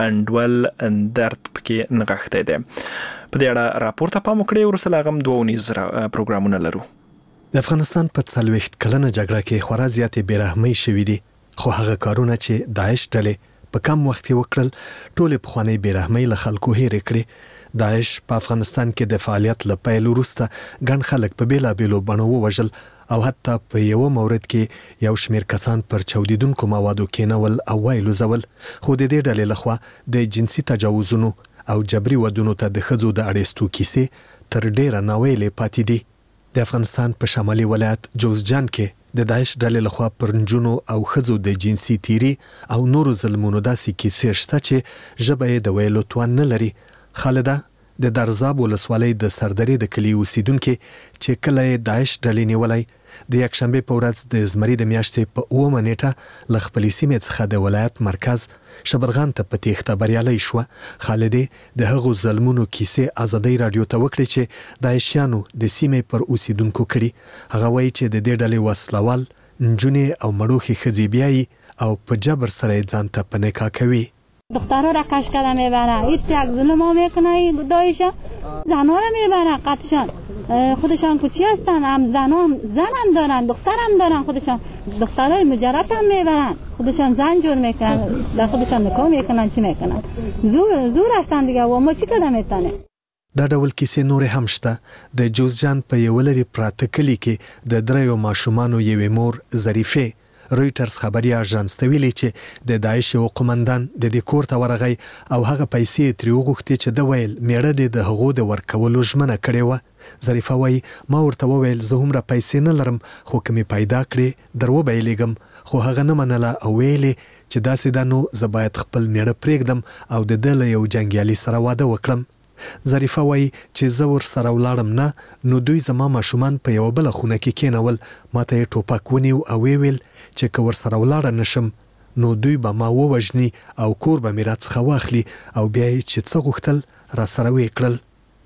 انډول درد پکې نغښتی دی. په دې اړه راپور ته پام وکړئ. وروسته له هغه هم دوه اونیز پروګرامونه لرو. د افغانستان په څلوېښت کلنه جګړه کې خورا زیاتې بېرحمۍ شوي دي خو هغه کارونه چې داعش ډلې په کم وخت کې وکړل ټولې پخوانۍ بېرحمۍ له خلکو هېرې کړې. داعش په افغانستان کې د فعالیت له پیل وروسته ګڼ خلک په بېلابېلو بڼو ووژل او حتی په یو مورد کې یو شمېر کسان پر چاودېدونکو موادو کېنول او وایلوزول. خو د دې ډلې لخوا د جنسي تجاوزونو او جبري ودونو ته د ښځو د اړیستو کیسې تر ډیره ناویلې پاتې دي. د افغانستان په شمالي ولایت جوزجان کې د داعش ډلې لخوا پر نجونو او ښځو د جنسي تیري او نورو ظلمونو داسې کیسې شته چې ژبه یې د ویلو توان نه لري. خالده د درزاب ولسوالۍ د سردرې د کلي اوسیدونکي چې کله یې داعش ډلې نیولی د یکشنبې په ورځ د زمري د میاشتې په اوومه نیټه له خپلې سیمې څخه د ولایت مرکز شبرغان ته په تېښته بریالی شوه. خالدې د هغو ظلمونو کیسې ازادۍ راډیو ته وکړې چې داعشیانو د سیمې پر اوسیدونکو کړي. هغه وایي چې د دې ډلې وسلوال نجونې او مړوښې ښځې بیایي او په جبر سره یې ځان ته په نکاح کوي. دخترها را کشکده میبرن، این یک ظلم ها میکنه دایشا، زنها را میبرن قطشان، خودشان کوچی هستن، هم زن هم زن هم دارن، دختر هم دارن، خودشان دخترهای مجرد هم میبرن، خودشان زن جور میکنن، در خودشان نکاح میکنن، چی میکنن، زور زور هستن دیگه و ما چی کده میتونه. دا ډول کیسې نورې هم شته. د جوزجان په یو لرې پراته کلي کې د دریو ماشومانو یوې مور ظریفې رویټرز خبري اژانس ته ویلي چې د داعش یو قومندان د دې کور ته ورغی او هغه پیسې ترې وغوښتې چې د ویل میړه دې د هغو د ورکولو ژمنه کړې وه. ظریفه وایي ما ورته وویل زه هومره پیسې نه لرم خو که مې پیدا کړې در وبایلېږم، خو هغه نه منله او ویلې چې داسې ده نو زه باید خپل میړه پرېږدم او د ده له یو جنګیالي سره واده وکړم. ظریفه وایي چې زه ورسره ولاړم نه نو دوی زما ماشومان په یوه بله خونه کې کېنول، ما ته یې ټوپک ونیو او ویل چې که ورسره ولاړه نشم نو دوی به ما ووژني او کور به مې راڅخه واخلي او بیا یې چې څه غوښتل راسره ویې کړل.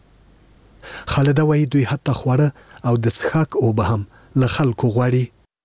خالده وایي دوی حتی خواړه او د څښاک اوبه هم له خلکو غواړي.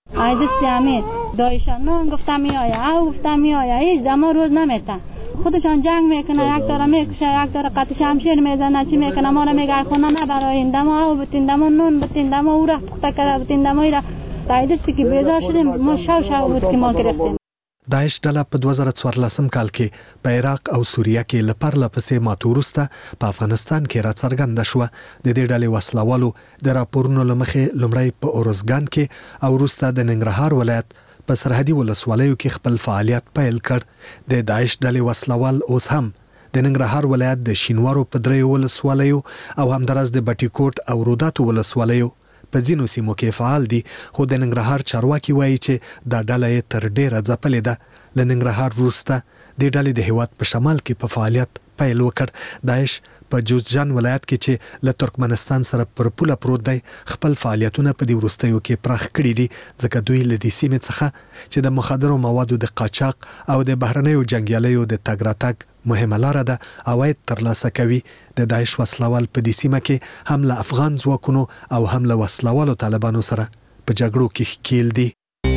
دایشان گفتم میآید او گفتم میآید هیچ زمان روز نمیتن، خودشان جنگ میکنه، یک داره میکشه، یک داره قطع شمشیر میزنه، چی میکنه، ما رو میگه خونه نبراین، دما او بتین، دما نون بتین، دما او را پخته کرده بتین، دما ای را تاییدستی که بیزار شدیم ما شو شو بود که ما گرفتیم. داعش ډله په دوه زره څوارلسم کال کې په عراق او سوریه کې له پرله پسې ماتو وروسته په افغانستان کې راڅرګنده شوه. د دې ډلې وسلوالو د راپورونو له مخې لومړی په اورزګان کې او وروسته د ننګرهار ولایت په سرحدي ولسوالیو کې خپل فعالیت پیل کړ. د داعش ډلې وسلوال اوس هم د ننګرهار ولایت د شینوارو په دریو ولسوالیو او همداراز د بټي کوټ او روداتو ولسوالیو په ځینو سیمو کې فعال دي، خو د ننګرهار چارواکي وایي چې دا ډله یې تر ډیره ځپلې ده. له ننګرهار وروسته د ډلې د هیواد په شمال کې په فعالیت پیل وکړ. داعش په جوزجان ولایت کې چې له ترکمنستان سره پر پوله پروت دی خپل فعالیتونه په دې وروستیو کې پراخ کړي دي، ځکه دوی له دې سیمې څخه چې د مخدرو موادو د قاچاق او د بهرنیو جنګیالیو د تګ راتګ مهمه لاره ده عواید ترلاسه کوي. د داعش وسلوال په دې سیمه کې هم له افغان ځواکونو او هم له وسلوالو طالبانو سره په جګړو کې ښکیل دي.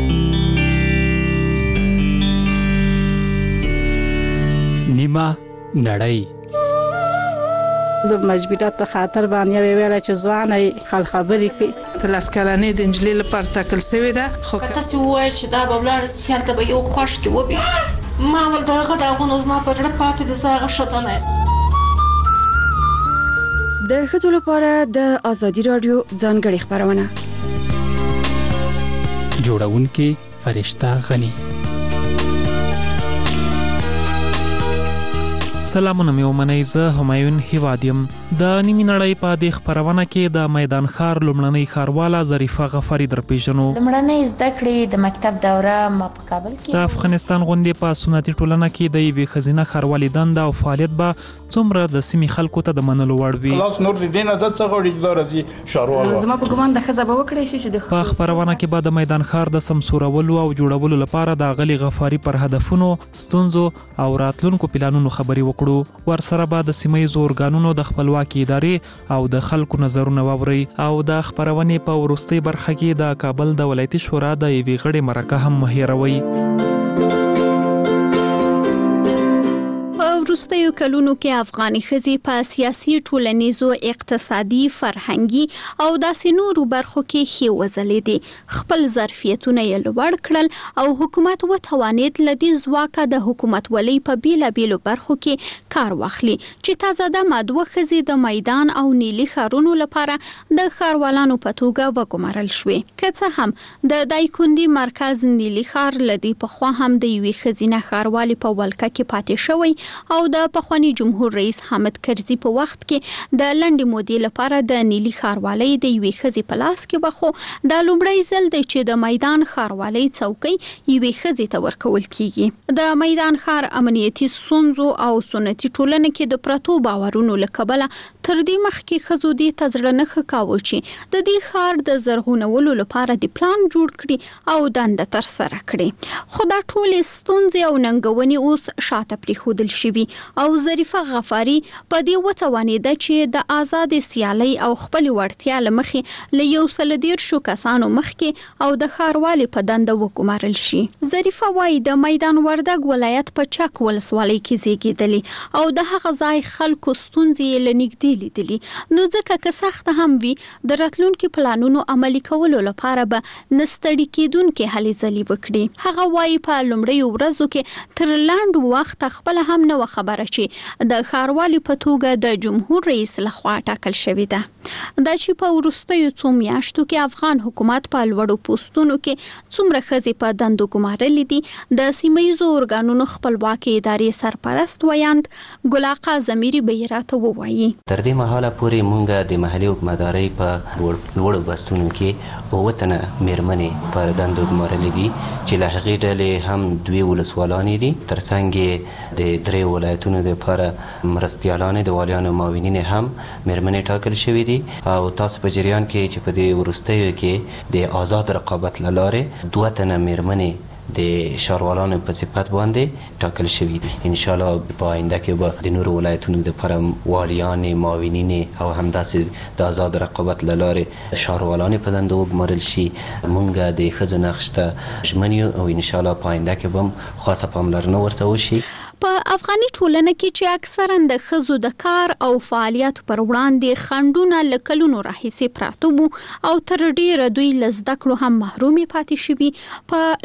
نیمه نړۍ د مجبوریت په خاطر باندې ویل چې ځواني خل خبرې کوي. تلاس کلانې د انجلۍ لپاره تاکل شوی ده، خو کته سی وای چې دا به بلار سیالته به یو خوش کې وبي ما ول دغه د غونو زما په ډړ پاتې د زاغه شځنه. د ښځو لپاره د ازادي رادیو ځانګړي خبرونه جوړونکې فرشته غنی. سلامونه مې ومنئ، زه همایون هیوادیم. د نیمې نړۍ په دې خپرونه کې د میدان ښار لومړنۍ ښارواله ظریفه غفاري در پیژنو. لومړنۍ زده کړې د مکتب دوره ما په کابل کې. د افغانستان غوندې په سنتي ټولنه کې د یوې ښځینه ښاروالې دنده او فعالیت به څومره د سیمې خلکو ته د منلو وړ وي. خلاص نور د دې نه د څه غوړي د راځي ښاروال زما په ګمان د ښځه به وکړي شي چې د په خپرونه کې به د میدان ښار د سمسورولو او جوړولو لپاره د غلي غفاري پر هدفونو، ستونزو او راتلونکو پلانونو خبرې وکړو. ورسره به د سیمایي ارګانونو د خپلواکي ادارې او د خلکو نظرونه واوري او د خپرونې په وروستۍ برخه کې د کابل د ولایتي شورا د یوې غړي مرکه هم مهیروي. وروستیو کلونو کې افغاني ښځې په سیاسي، ټولنیزو، اقتصادي، فرهنګي او داسې نورو برخو کې ښې وځلېدې. خپل ظرفیتونه یې لوړ کړل او حکومت وتوانید له دې ځواکه د حکومتولۍ په بیلابیلو برخو کې کار واخلي چې تازه د مادوه ښځې د میدان او نیلي ښارونو لپاره د ښاروالانو په توګه وګمارل شوې. که څه هم د دایکنډي مرکز نیلي ښار له دې پخوا هم د یوې ښځینه ښاروالې په ولکه کې پاتې شوی او د پخوانی جمهور رئیس حامد کرزي په وخت کې د لنډې مودې لپاره د نیلي ښاروالۍ د یوې ښځې په لاس کې وخو د لومړی ځل دی چې د میدان ښاروالۍ څوکۍ یوې ښځې ته ورکول کیږي. د میدان ښار امنیتي ستونزو او سنتي ټولنه کې د پرتو باورونو له کبله تر دې مخکې ښځو دې ته زړه نه ښه کاوه چې د دې ښار د زرغونولو لپاره د پلان جوړ کړي او دنده ترسره کړي. خو دا ټولې ستونزې او ننګونې اوس شاته پرېښودل شوي او ظریفه غفاري په دې وتوانېده چې د آزادې سیالۍ او خپل وړتیا له مخې له یو سل دېرشو کسانو مخکې او د ښاروالۍ په دنده وګمارل شي. ظریفه وایي د میدان وردګ ولایت په چک ولسوالۍ کې زیږېدلې او د هغه ځای خلکو ستونزې یې له نږدې لیدلي، نو ځکه که سخته هم وي د راتلونکي پلانونو عملي کولو لپاره به نه ستړي کېدونکې هلې ځلې وکړي. هغه وایي په لومړیو ورځو کې تر لنډ وخته خپله هم نه خبره چې د ښاروالۍ په توګه د جمهور رئیس لخوا ټاکل شوې ده. دا چې په وروستیو څو میاشتو کې افغان حکومت په لوړو پوستونو کې څومره ښځې په دندو ګمارلې دي، د سیمهیزو ارګانونو خپلواکي ادارې سرپرست ویاند ګل آقا ضمیري به یې راته ووایي. تر دې مهاله پورې مونږ د محلي حکومتدارۍ په لوړو پوستونو کې اووه تنه میرمنې په دندو ګمارلې دي چې له هغې ډلې هم دوې ولسوالانې دي، ترڅنګ یې د درې ولایتونو لپاره مرستیالان د والیانو معاونین هم میرمنې ټاکل شوې دي او تاسو په جریان کې چې په دې وروستیو کې د آزاد رقابت له لارې دوه تنه میرمنې د ښاروالانو په صفت باندې ټاکل شوي دي. ان شاء الله په آینده کې به د نورو ولایتونو لپاره والیان، معاونین او همداسې د آزاد رقابت له لارې ښاروالان په دنده وګمارل شي. مونږ د ښځو نقش ته ژمن یو او ان شاء الله په آینده کې به هم خاصه پاملرنه ورته وشي. په افغاني ټولنه کې چې اکثرا د ښځو د کار او فعالیت پر وړاندې خنډونه له کلونو راهیسې پراته وو او تر ډیره دوی له زده کړو هم محرومې پاتې شوي، په لوړو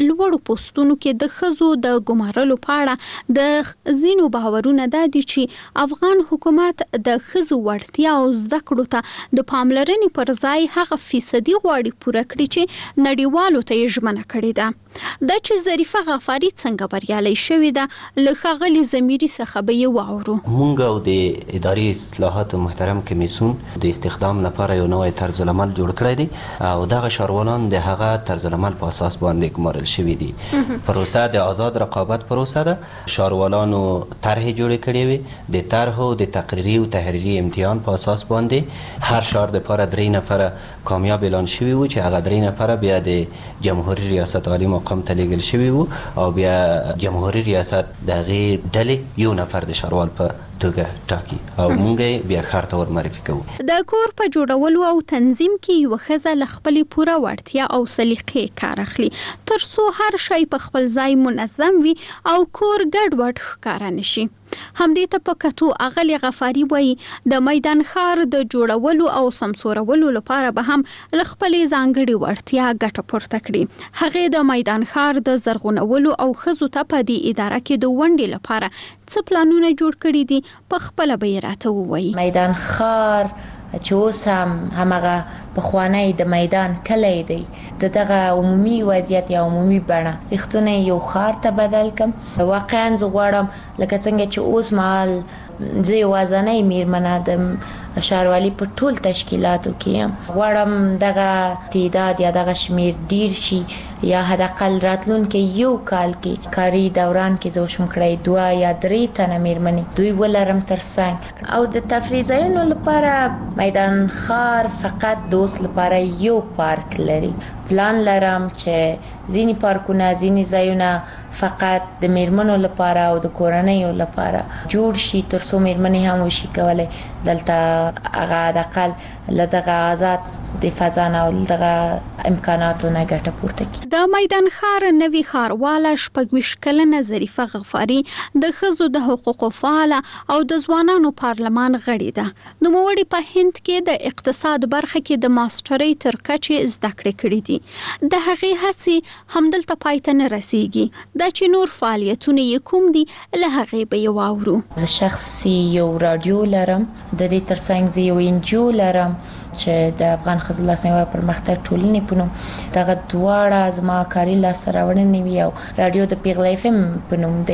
پوسټونو کې د خزو د ګمارلو په اړه د زینو باورونه د دي چې افغان حکومت د خزو وړتیا او زده کړو ته د پاملرنې پر ځای هغه فیصدي غواړي پوره کړي چې نړیوالو ته یې ژمنه کړې ده. دا چې ظریفه غفاری څنګه بریالۍ شوې ده له ښاغلي ضمیري څخه به یې واورو. مونږ او د اداري اصلاحاتو محترم کمیسیون د استخدام لپاره یو نوی طرز العمل جوړ کړی دی او دغه ښاروالان د هغه طرز العمل په اساس باندې ګمارل شوي دي. پروسه د آزاد رقابت پروسه ده. ښاروالانو طرحې جوړې کړې وي د طرحو د تقریري او تحریري امتحان په اساس باندې هر ښار دپاره درې نفره کامیاب اعلان شوي وو چې هغه درې نفره بیا د جمهوري ریاست عالی مقام ته لیږل شوي وو او بیا جمهوري ریاست د هغې ډلې یو نفر د ښاروال په توګه ټاکي او موږ بیا ښار ته ور معرفي کوو. د کور په جوړولو او تنظیم کې یوه ښځه له خپلې پوره وړتیا او سلیقې کار اخلي تر څو هر شی په خپل ځای منظم وي او کور ګډوډ ښکاره نه شي. همدې ته په کتو اغلې غفاري وایي د میدان ښار د جوړولو او سمسورولو لپاره به هم له خپلې ځانګړې وړتیا ګټه پورته کړي. هغې د میدان ښار د زرغونولو او ښځو ته په دې اداره کې د ونډې لپاره څه پلانونه جوړ کړي دي په خپله به یې راته ووایي. میدان ښار چې اوس هم همغه پخوانی د میدان کلی دی د دغه عمومي وضعیت یا عمومي بڼه ریښتونه یو ښار ته بدل کم. واقعا زه غواړم لکه څنګه چې اوس مهال زه یوازنۍ میرمنه د ښاروالي په ټول تشکیلاتو کې یم. غواړم دغه تعداد یا دغه شمیر ډیر شي یا حداقل راتلونکي یو کال کې کاري دوران کې زه شم کړی دوه یا درې تنه میرمنې دوی ولرم ترڅنګ. او د تفریح ځایونو لپاره میدان ښار فقط د اوس لپاره یو پارک لري. پلان لرم چې ځینې پارکونه ځینې ځایونه فقط د میرمنو لپاره او د کورنیو لپاره جوړ شي تر څو میرمنې هم وشي کولی دلته هغه حداقل له دغه آزاد د فضا نه او دغه امکاناتو نه ګټه پورته کړي. د میدان ښار نوي ښارواله شپږ ویشت کلنه ظریفه غفاري د ښځو د حقوقو فعاله او د ځوانانو پارلمان غړې ده. نوموړې په هند کې د اقتصاد برخه کې د ماسټرۍ تر کچې زده کړې کړې دي. د هغې هڅې همدلته پای ته نه رسیږي. دا چې نور فعالیتونه یې کوم دي له هغې به یې واورو. زه شخصي یو رادیو لرم د دې ترڅنګ زه یو انجیو لرم چې د افغان ښځو لاسنیوي پرمختګ ټولنې په نوم دغه دواړه زما کاري لاسته راوړنې وي او رادیو د پیغله اف ام په نوم دی.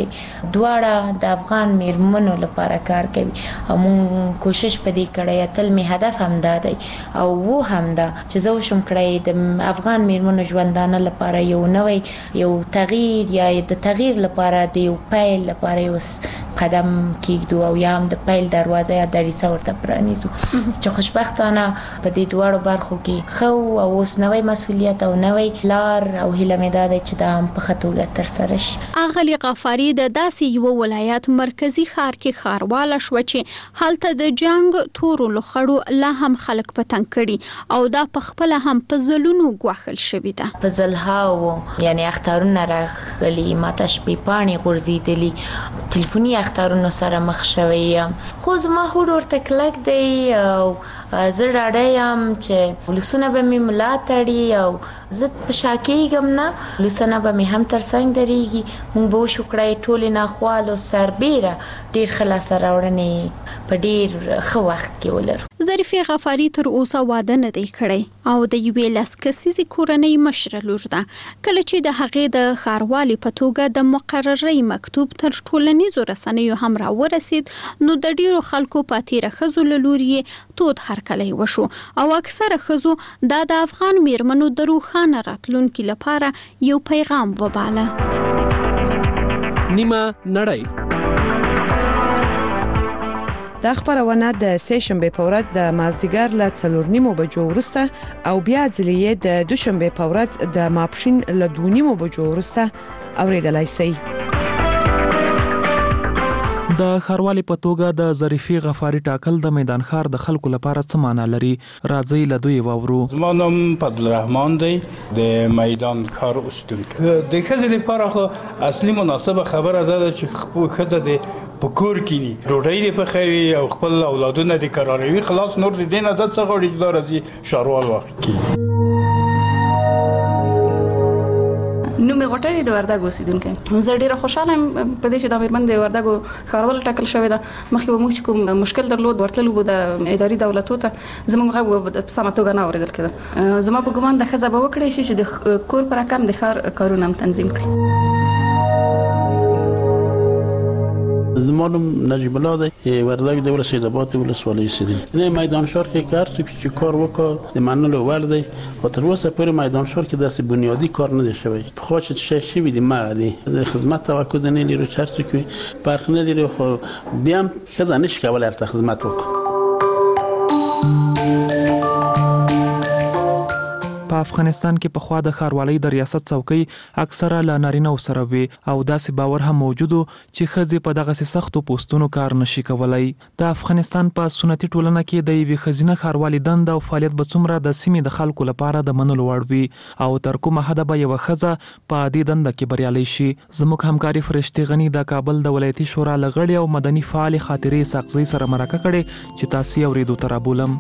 دواړه د افغان میرمنو لپاره کار کوي او موږ کوشش په دې کړی تل می هدف هم دا دی او وو هم دا چې زه وشم کړی د افغان میرمنو ژوندانه لپاره یو نوی یو تغییر یا د تغییر لپاره د یو پیل لپاره یو قدم کېږدو او یا هم د پیل دروازه یا دریڅه ورته پرانیزو چې خوشبختانه په دې دواړو برخو کې خو او اوس نوی مسؤلیت او نوی لار او هیله مې دا دی چې دا هم په ښه توګه ترسره شي. اغلې غفاري د داسې یو ولایت مرکزی ښار کې ښارواله شوه چې هلته د جنگ تورو لخړو لا هم خلک په تنګ کړي او دا په خپله هم په ځلونو ګواښل شوې ده. په ځلهاو یعنی اختارونه راغلي ماته شپې پاڼې غورځېدلي تلیفوني اختارونو سره مخ شوی یم خو زما هوډ ورته کلک دی او زه ډاډه یم چې ولسونه به مې ملا تړي او زه په شا کېږم نه ولسونه به مې هم ترڅنګ درېږي. موږ به وشو کړی ټولې ناخوالو سربیره ډېر ښه لاسته راوړنې په ډېر ښه وخت کې ولرو. ظریفې غفاري تر اوسه واده نه دی کړی او د یوې لس کسیزې کورنۍ مشره لور ده. کله چې د هغې د ښاروالې په توګه د مقررۍ مکتوب تر ټولنیزو رسنیو هم راورسید نو د ډېرو خلکو په تېره ښځو له لورې یې تود هرکلی وشو او اکثره ښځو دا د افغان میرمنو د روښانه راتلونکي لپاره یو پیغام وباله. نیمه نړۍ دا خبرونه د سه شنبه په ورځ د مازدیګر له څلور نیمو بجو وروسته او بیا ځلې د دوشنبه په ورځ د ماپښین له دوه نیمو بجو وروسته اوریدلای شئ. د ښاروالۍ په توګه د ظریفې غفاري ټاکل د میدان ښار د خلکو لپاره څه معنا لري؟ راځئ له دوی واورو. زما نوم فضل الرحمن دی د میدان ښار اوسیدونکی. د ښځې لپاره خو اصلي مناسبه خبره ده چې ښځه د په کور کې ني ډوډۍ یې پخوي او خپل اولادونه د کراروي خلاص نور د دینه د څه غوړي د راځي ښاروال وخت کې. نوم غوټه د وردګو اوسیدونکو. زه ډیره خوشاله یم په دې چې د میرمن د وردګو ښاروال ټاکل شوې ده. مخکې موږ کوم مشکل درلود ورتلو به د اداري دولتو ته زموږ غږ په سمه توګه نه اوریدل کېده. زما په ګمان د ښځه به وکړی شي چې د کور پر رقم د ښار کارونه تنظیم کړي. زمانم نجیب الله دی وردګ د ولسوالۍ د بات ولسوالۍ اوسیدل. نه میدان شهر کې کار چې کار وکړ د منلو ور دی خو تر اوسه پورې میدان شهر کې داسې بنیادی کار نه دی شوی. په خو چې شي شي دی ما دی د خدمت توقع نه لري چرته کې فرق نه لري خو بیا هم خدای نشي کولای تر خدمت وکړي. په افغانستان کې په خوا د ښاروالۍ د ریاست څوکۍ اکثره له نارینه‌و سره وي او داسې باور هم موجود چې ښځې په دغسې سختو پوستونو کار نشي کولی. د افغانستان په سنتي ټولنه کې د یوې ښځینه ښاروالۍ دنده او فعالیت به څومره د سیمې د خلکو لپاره د منلو وړ وي او تر کومه حده به یوه ښځه په دې دنده کې بریالی شي. زموږ همکاري فرشتي غني د کابل د ولایتي شورا له غړي او مدني فعالې خاطرې ساقزۍ سره مرکه کړې چې تاسو یې اورېدو ته رابولم.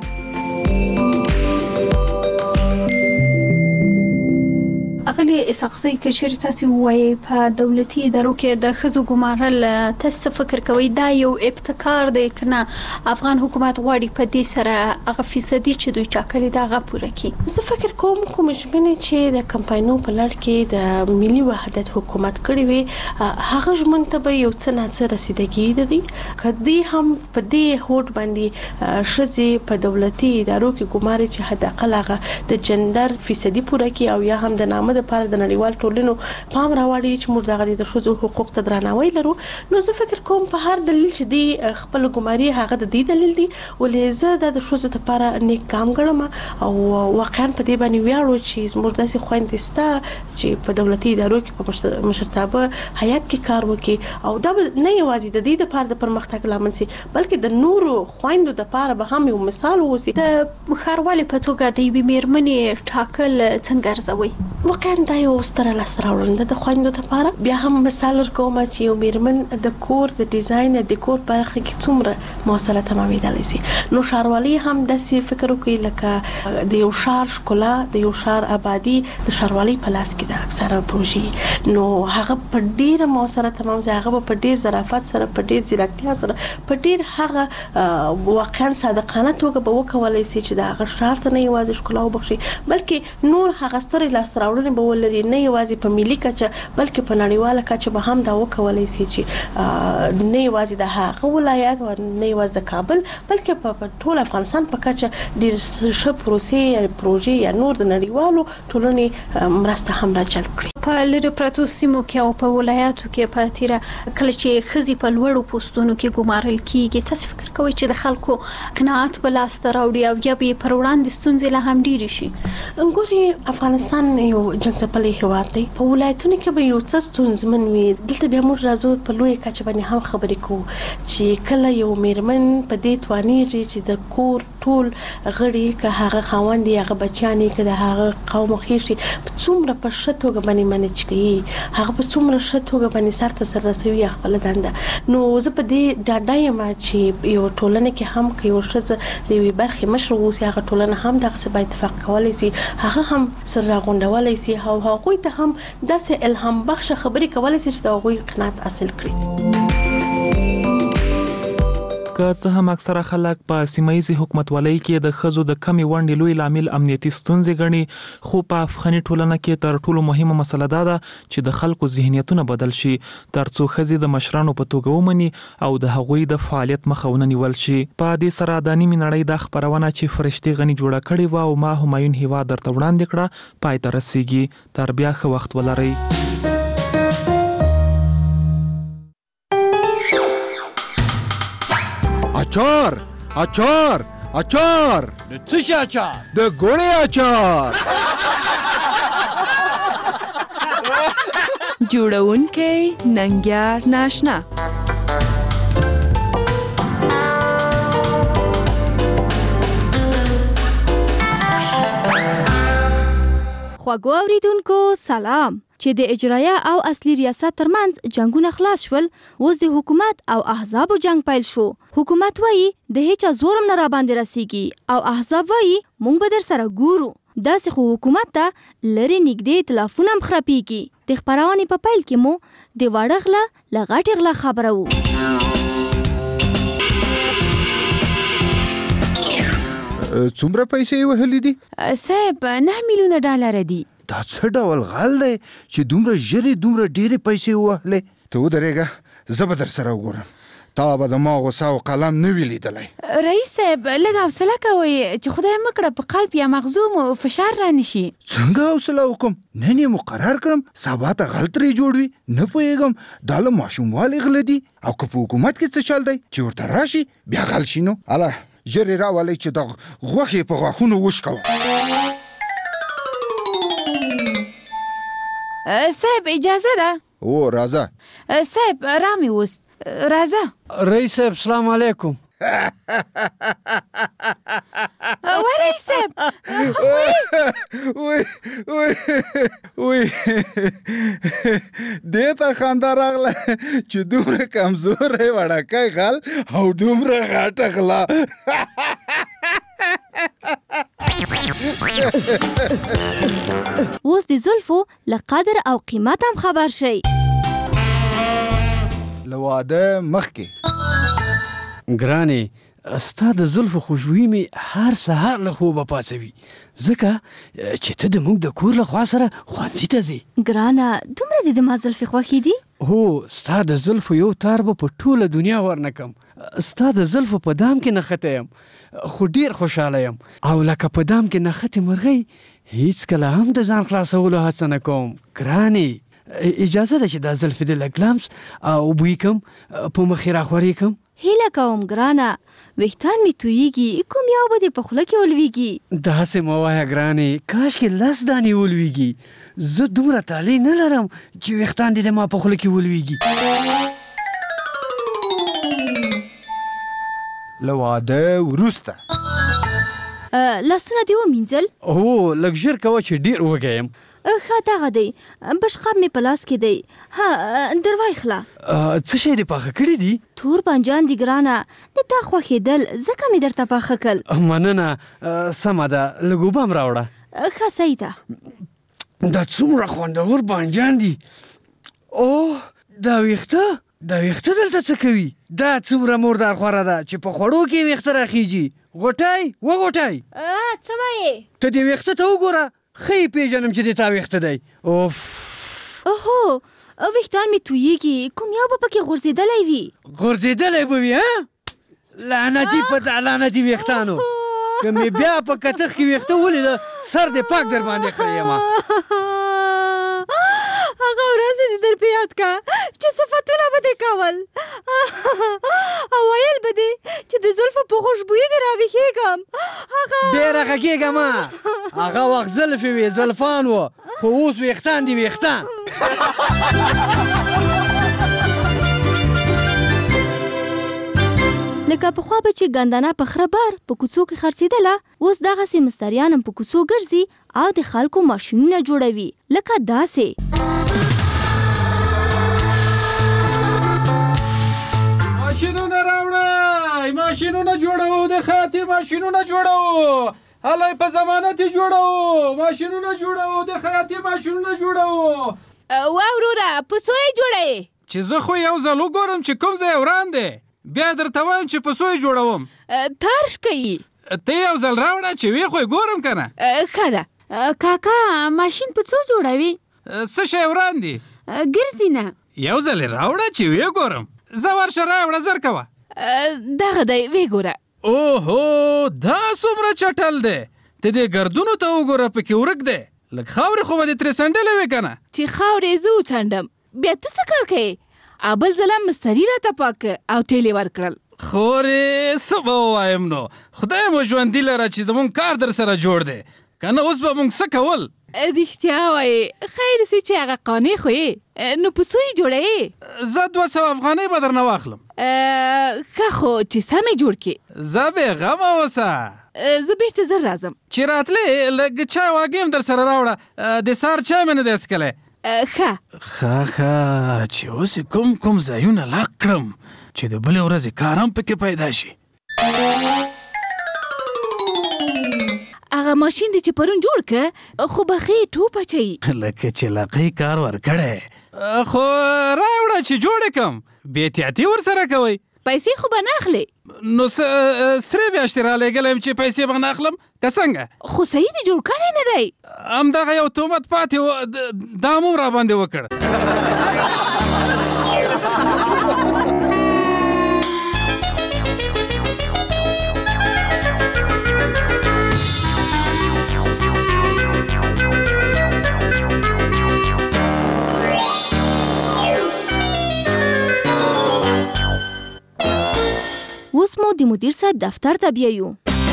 اغلی اسقزی کې چیرې تاسو وایي په دولتي ادارو کې د ښځو ګمارل تاسو فکر کوئ دا یو ابتکار دی کنه افغان حکومت غواړي په دې سره هغه فیصدي چې دوی ټاکلي دا هغه پوره کړي؟ زه فکر کوم کوم ژمنې چې د کمپاینو په لړ کې د ملي وحدت حکومت کړی وي هغه ژمنې ته به یو څه نه څه رسیدګي دي. کدی هم په دې هوټ باندې ښځې په دولتي ادارو کې ګماري چې حد اقل هغه د جندر فیصدي پوره کړي او یا هم د نامه د لپاره د نړیوال ټولنو پام راوړي چې موږ دغه د ښځو حقوق ته درناوی لرو. نو زه فکر کوم په هر دلیل چې دی خپل ګماري هغه د دې دلیل دی ولې زه د ښځو لپاره نیک کام ګڼم او واقعا په دې باندې ویاړو چې موږ داسې خويندې ستا چې په دولتي ادارو کې په مشرتابه حیات کې کار وکړي او دا نه یوازې د دې لپاره د پرمختګ لامل سي بلکې د نورو خويندو لپاره به هم یو مثال ووسی. د ښاروالۍ په توګه د یوې میرمنې ټاکل څنګه ارزوي؟ واقعا دا یو ستره لاسته راوړنه د خويندو لپاره. بیا هم مثال ورکوم چې یو میرمن د کور د ډیزاین د کور برخه کې څومره مواصله تمامېدلی سي. نو ښاروالۍ هم داسې فکر وکړي لکه د یو ښار ښکلا د یو ښار آبادی د ښاروالۍ په لاس کې د اکثره پروژې نو هغه په ډیره مواصله تمام ځای هغه په ډیر ظرافت سره په ډیر ځیرکتیا سره په ډیر هغه واقعا صادقانه توګه به وکولای سي چې د هغه ښار ته نه یوازې ښکلا وبخشي بلکې نور هغه سترې لاسته راوړنې به ولري نه یوازې په ملي کچه بلکې په نړیواله کچه به هم دا وکولای سي چې نه یوازې د هغه ولایت او نه یوازې د کابل بلکې په ټول افغانستان په کچه ډیر ښه پروسې یا پروژې یا نور د نړیوالو ټولنې مرسته هم راجلب کړي. په لری پرتو سیمو کې او په ولایاتو کې په تیره کله چې ښځې په لوړو پوسټونو کې ګمارل کیږي تاسو فکر کوئ چې د خلکو قناعت په لاس ته راوړي او یا به پر وړاندې ستونزې لا هم ډېرې شي؟ ګوري افغانستان یو جنګ ځپلی هېواد دی. په ولایتونو کې به یو څه ستونزمن وي. دلته بیا موږ راځو په لویه کچه باندې هم خبرې کوو چې کله یو میرمن په دې توانیږي چې د کور ټول غړي که هغه خاوند یا هغه بچیان که د هغه قوم خېشي په څومره په ښه توګه باندې منج کوي هغه په څومره ښه توګه باندې سر ته سر رسوي خپل دنده. نو زه په دې ډاډه یم چې یو ټولنه کې هم که یو ښځه د یوې برخې مشر واوسي هغه ټولنه هم دغسې با اتفاق کولی سي هغه هم سر راغونډولی سي او هغوی ته هم داسې الهام بخشه خبرې کولی سي چې د هغوی قناعت حاصل کړي. که څه هم اکثره خلک په سیمایي حکومتولۍ کې د ښځو د کمی ونډې لوی لامل امنیتي ستونزې ګڼي خو په افغاني ټولنه کې تر ټولو مهمه مسله دا ده چې د خلکو ذهنیتونه بدل شي ترڅو ښځې د مشرانو په توګه ومني او د هغوی د فعالیت مخه ونه نیول شي. په دې سره د نیمې نړۍ د خپرونه چې فرشتي غني جوړه کړې وه او ما همایون هیواد درته وړاندې کړه پای ته رسیږي. تر بیا ښه وخت ولرئ. اچار اچار اچار د څه شي اچار؟ د ګوړې اچار. جوړونکی ننګیار ناشنا. خواږه اوریدونکو سلام. چې د اجرایه او اصلي ریاست ترمنځ جنگونه خلاص شول اوس د حکومت او احزابو جنگ پیل شو. حکومت وایي د هیڅ زورم نه را باندې رسیږي او احزاب وایي مونږ به در سره ګورو. داسې خو حکومت ته لرې نږدې اطلافونه هم خرابېږي. د خپرونې په پیل کې مو د واړه غله له غټې غله خبره وو. څومره پیسې یې وهلې دي؟ صاحب نه میلیونه ډالره دي. دا څه ډول غل دی چې دومره ژرې دومره ډېرې پیسې ووهلې؟ ته ودرېږه، زه به در سره وګورم. تا به د ما غوسه او قلم نه وي لیدلی. رئیس صاحب لږ حوصله کوئ چې خدای مکړه په قلب یا مغزو مو فشار را نشي. څنګه حوصله وکم؟ نن یې مقرر کړم، سبا ته غل ترې جوړ وي. نه پوهېږم دا له ماشوموالې غله دي او که په حکومت کې څه چل دی چې ورته راشي بیا غل شي. نو الله ژر یې راولئ چې د غوښې په غاښونو وشکوم. صاحب اجازه ده؟ او راځه. صاحب را مې وست، راځه. رئیس صاحب سلام علیکم. و رئیس صاحب وی وی وی دې ته خندا راغله چې دومره کمزوری وړکی غل او دومره غټه غله. اوس د زلفو له قدر او قیمت هم خبر شئ. له واده مخکې ګرانې ستا د زلفو خوشبويي مې هر سهار له خوبه پاڅوي، ځکه چې ته د موږ د کور له خوا سره ښوونځي ته ځې. ګرانه دومره دې د ما زلفې خوښې دي؟ هو ستا د زلفو یو تار به په ټوله دنیا ورنه کم. ستا د زلفو په دام کې نښتی یم خو ډېر خوشحاله یم، او لکه په دام کې نښتې مرغۍ هیڅکله هم د ځان خلاصولو هڅه نه کوم. ګرانې اجازه ده چې دا زلفې د لږ لمس او بوی کم په مخې راخورې کم. هیله کوم ګرانه، ویښتان مې تویېږي، کوم یو به دې په خوله کې ولویږي. داسې مه وایه ګرانې، کاشکې لس دانې ولویږي. زه دومره طالع نه لرم چې ویښتان دې د ما په خوله کې ولویږي. له واده وروسته لاسونه دې ومینځل؟ هو لږ ژر کوه چې ډېر وږی یم. ښه دغه دی، بشقاب مې په لاس کې دی. ها دروا یخله. څه شی دې پاخه کړي دي؟ تور بانجان دي ګرانه، د تا خوښېدل ځکه مې درته پاخه کړل. مننه، سمه ده، لږ اوبه هم راوړه. ښه صحیح ده. دا څومره خوندور بانجان دي. اوه دا ویښته دا ویښته دلته څه کوي؟ دا څومره مردار خوره ده چې په خوړو کې ویښته راخیږي. غوټی وغوټی څه وایې؟ ته دې ویښته ته وګوره، ښه یې پېژنم چې د تا ویښته دی. اوف اوهو ویښتان مې تویېږي، کوم یو به پکې غورځېدلی وي. غورځېدلی به وي؟ ها لعنتي په تا لعنتي ویښتانو، که مې بیا په کتغ کې ویښته ولیده سر دې پاک در باندې کړی یمه. هغه ورځې دې در په یاد که چې صفتونه به دې کول او ویل به دې چې د زلفو په خوشبویي دې راویښېږم. ډېره غږېږه مه، هغه وخت زلفې وې زلفان وه، خو اوس ویښتان دي ویښتان. لکه پخوا به چې ګندنه په خره بار په کوڅو کې خرڅېدله، اوس دغسې مستریان هم په کوڅو ګرځي او د خلکو ماشینونه جوړوي. لکه داسې ماشینونه راوړئ، ماشینونه جوړوو، د خیاطۍ ماشینونه جوړوو، هلئ په ضمانت یې جوړوو، ماشینونه جوړوو، د خیاطۍ ماشینونه جوړوو. وا وروره په څو یې جوړوې؟ چې زه خو یو ځل وګورم چې کوم ځای وران دی، بیا درته وایم چې په څو یې جوړوم. ترش کوي. ته یو ځل راوړه چې ویې خو یې ګورم که نه. ښه ده. کاکا ماشین په څو جوړوي؟ څه شی وران دی؟ ګرځي نه. یو ځل یې راوړه چې ویې ګورم. زه ورشه راوړه، زر کوه. دغه دی ویې ګوره. اوهو دا څومره چټل دی، ته دې ګردونو ته وګوره، پکې ورک دی. لږ خاورې خو به دې ترې څنډلې وې که نه؟ چې خاورې زه وڅنډم بیا ته څه کار کوې؟ اول ځله مستري راته پاک او تیل یې ورکړل. خورې څه به ووایم نو، خدای مو ژوندي لره چې زمونږ کار در سره جوړ دی، که نه اوس به مونږ څه کول؟ رښتیا وایې، خیر سي چې هغه قانع خو یې، نو په څو یې جوړوې؟ زه دوه سوه افغانۍ به درنه واخلم. ښه خو چې سم یې جوړ کړې. زه بېغمه اوسه، زه بیرته زر راځم. چې راتلې لږ چای واګې هم در سره راوړه، د سهار چای مې نه دی څښلی. ښه ښه ښه چې اوس کوم کوم ځایونه لاک کړم چې د بلې ورځې کار هم پکې پیدا شي. هغه ماشين دی چې پرون جوړ ک خو بخې ټوپ اچي لکه چې لقي کار ورکړې خو راوړه چې جوړ کم بې احتیاطي ورسره کوي پیسې خو به نه اخلي نو سره بیا شتې رالیږلم چې پیسې به نه اخلم که څنګه خو صحیح دی جوړ کړی نه دی همدغه یو تهمت پاتې و دا هم راباندې وکړ اوس مو د مدیر صاحب دفتر ته بیایو.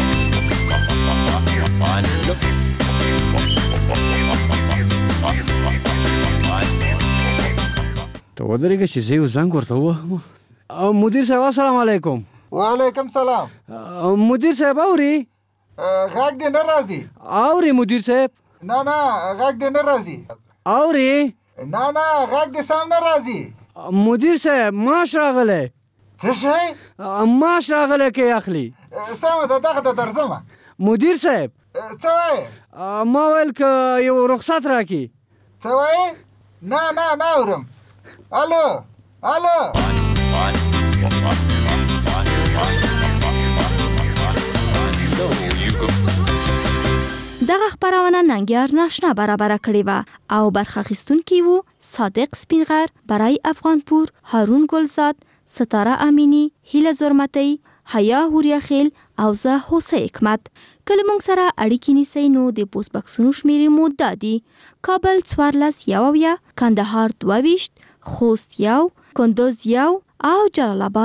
ته ودرېږه چې زه یو زنګ ورته ووهم. مدیر صاحب السلام علیکم. وعلیکم سلام. مدیر صاحب اوري؟ غږ دې نه راځي. اوري مدیر صاحب؟ نه نه غږ دې نه راځي. اوري؟ نه نه غږ دې سم نه راځي. مدیر صاحب معاش راغلی. څه شی؟ معاش راغلی کې اخلي. سمه ده دغه ته درځمه. مدیر صاحب څه وایې؟ ما ویل که یو رخصت راکړي. څه وایې؟ نه نه نه اورم. الو الو دغه خبرونه ننګیار ناشنا برابر کړې و او برخه اخیستونکي وو صادق سپینغر، برای افغانپور، هارون ګلزاد، ستاره امینی، هیله زرمتی، حیا هوریاخیل او زه هوسه حکمت. کله مونږ سره اړیکې نیسئ نو د پوسټ بکسونو شمیرې مو دا دي: کابل څوارلس یو اویا، کندهار دوه ویشت، خوست یو، کندوز یو او جلال آباد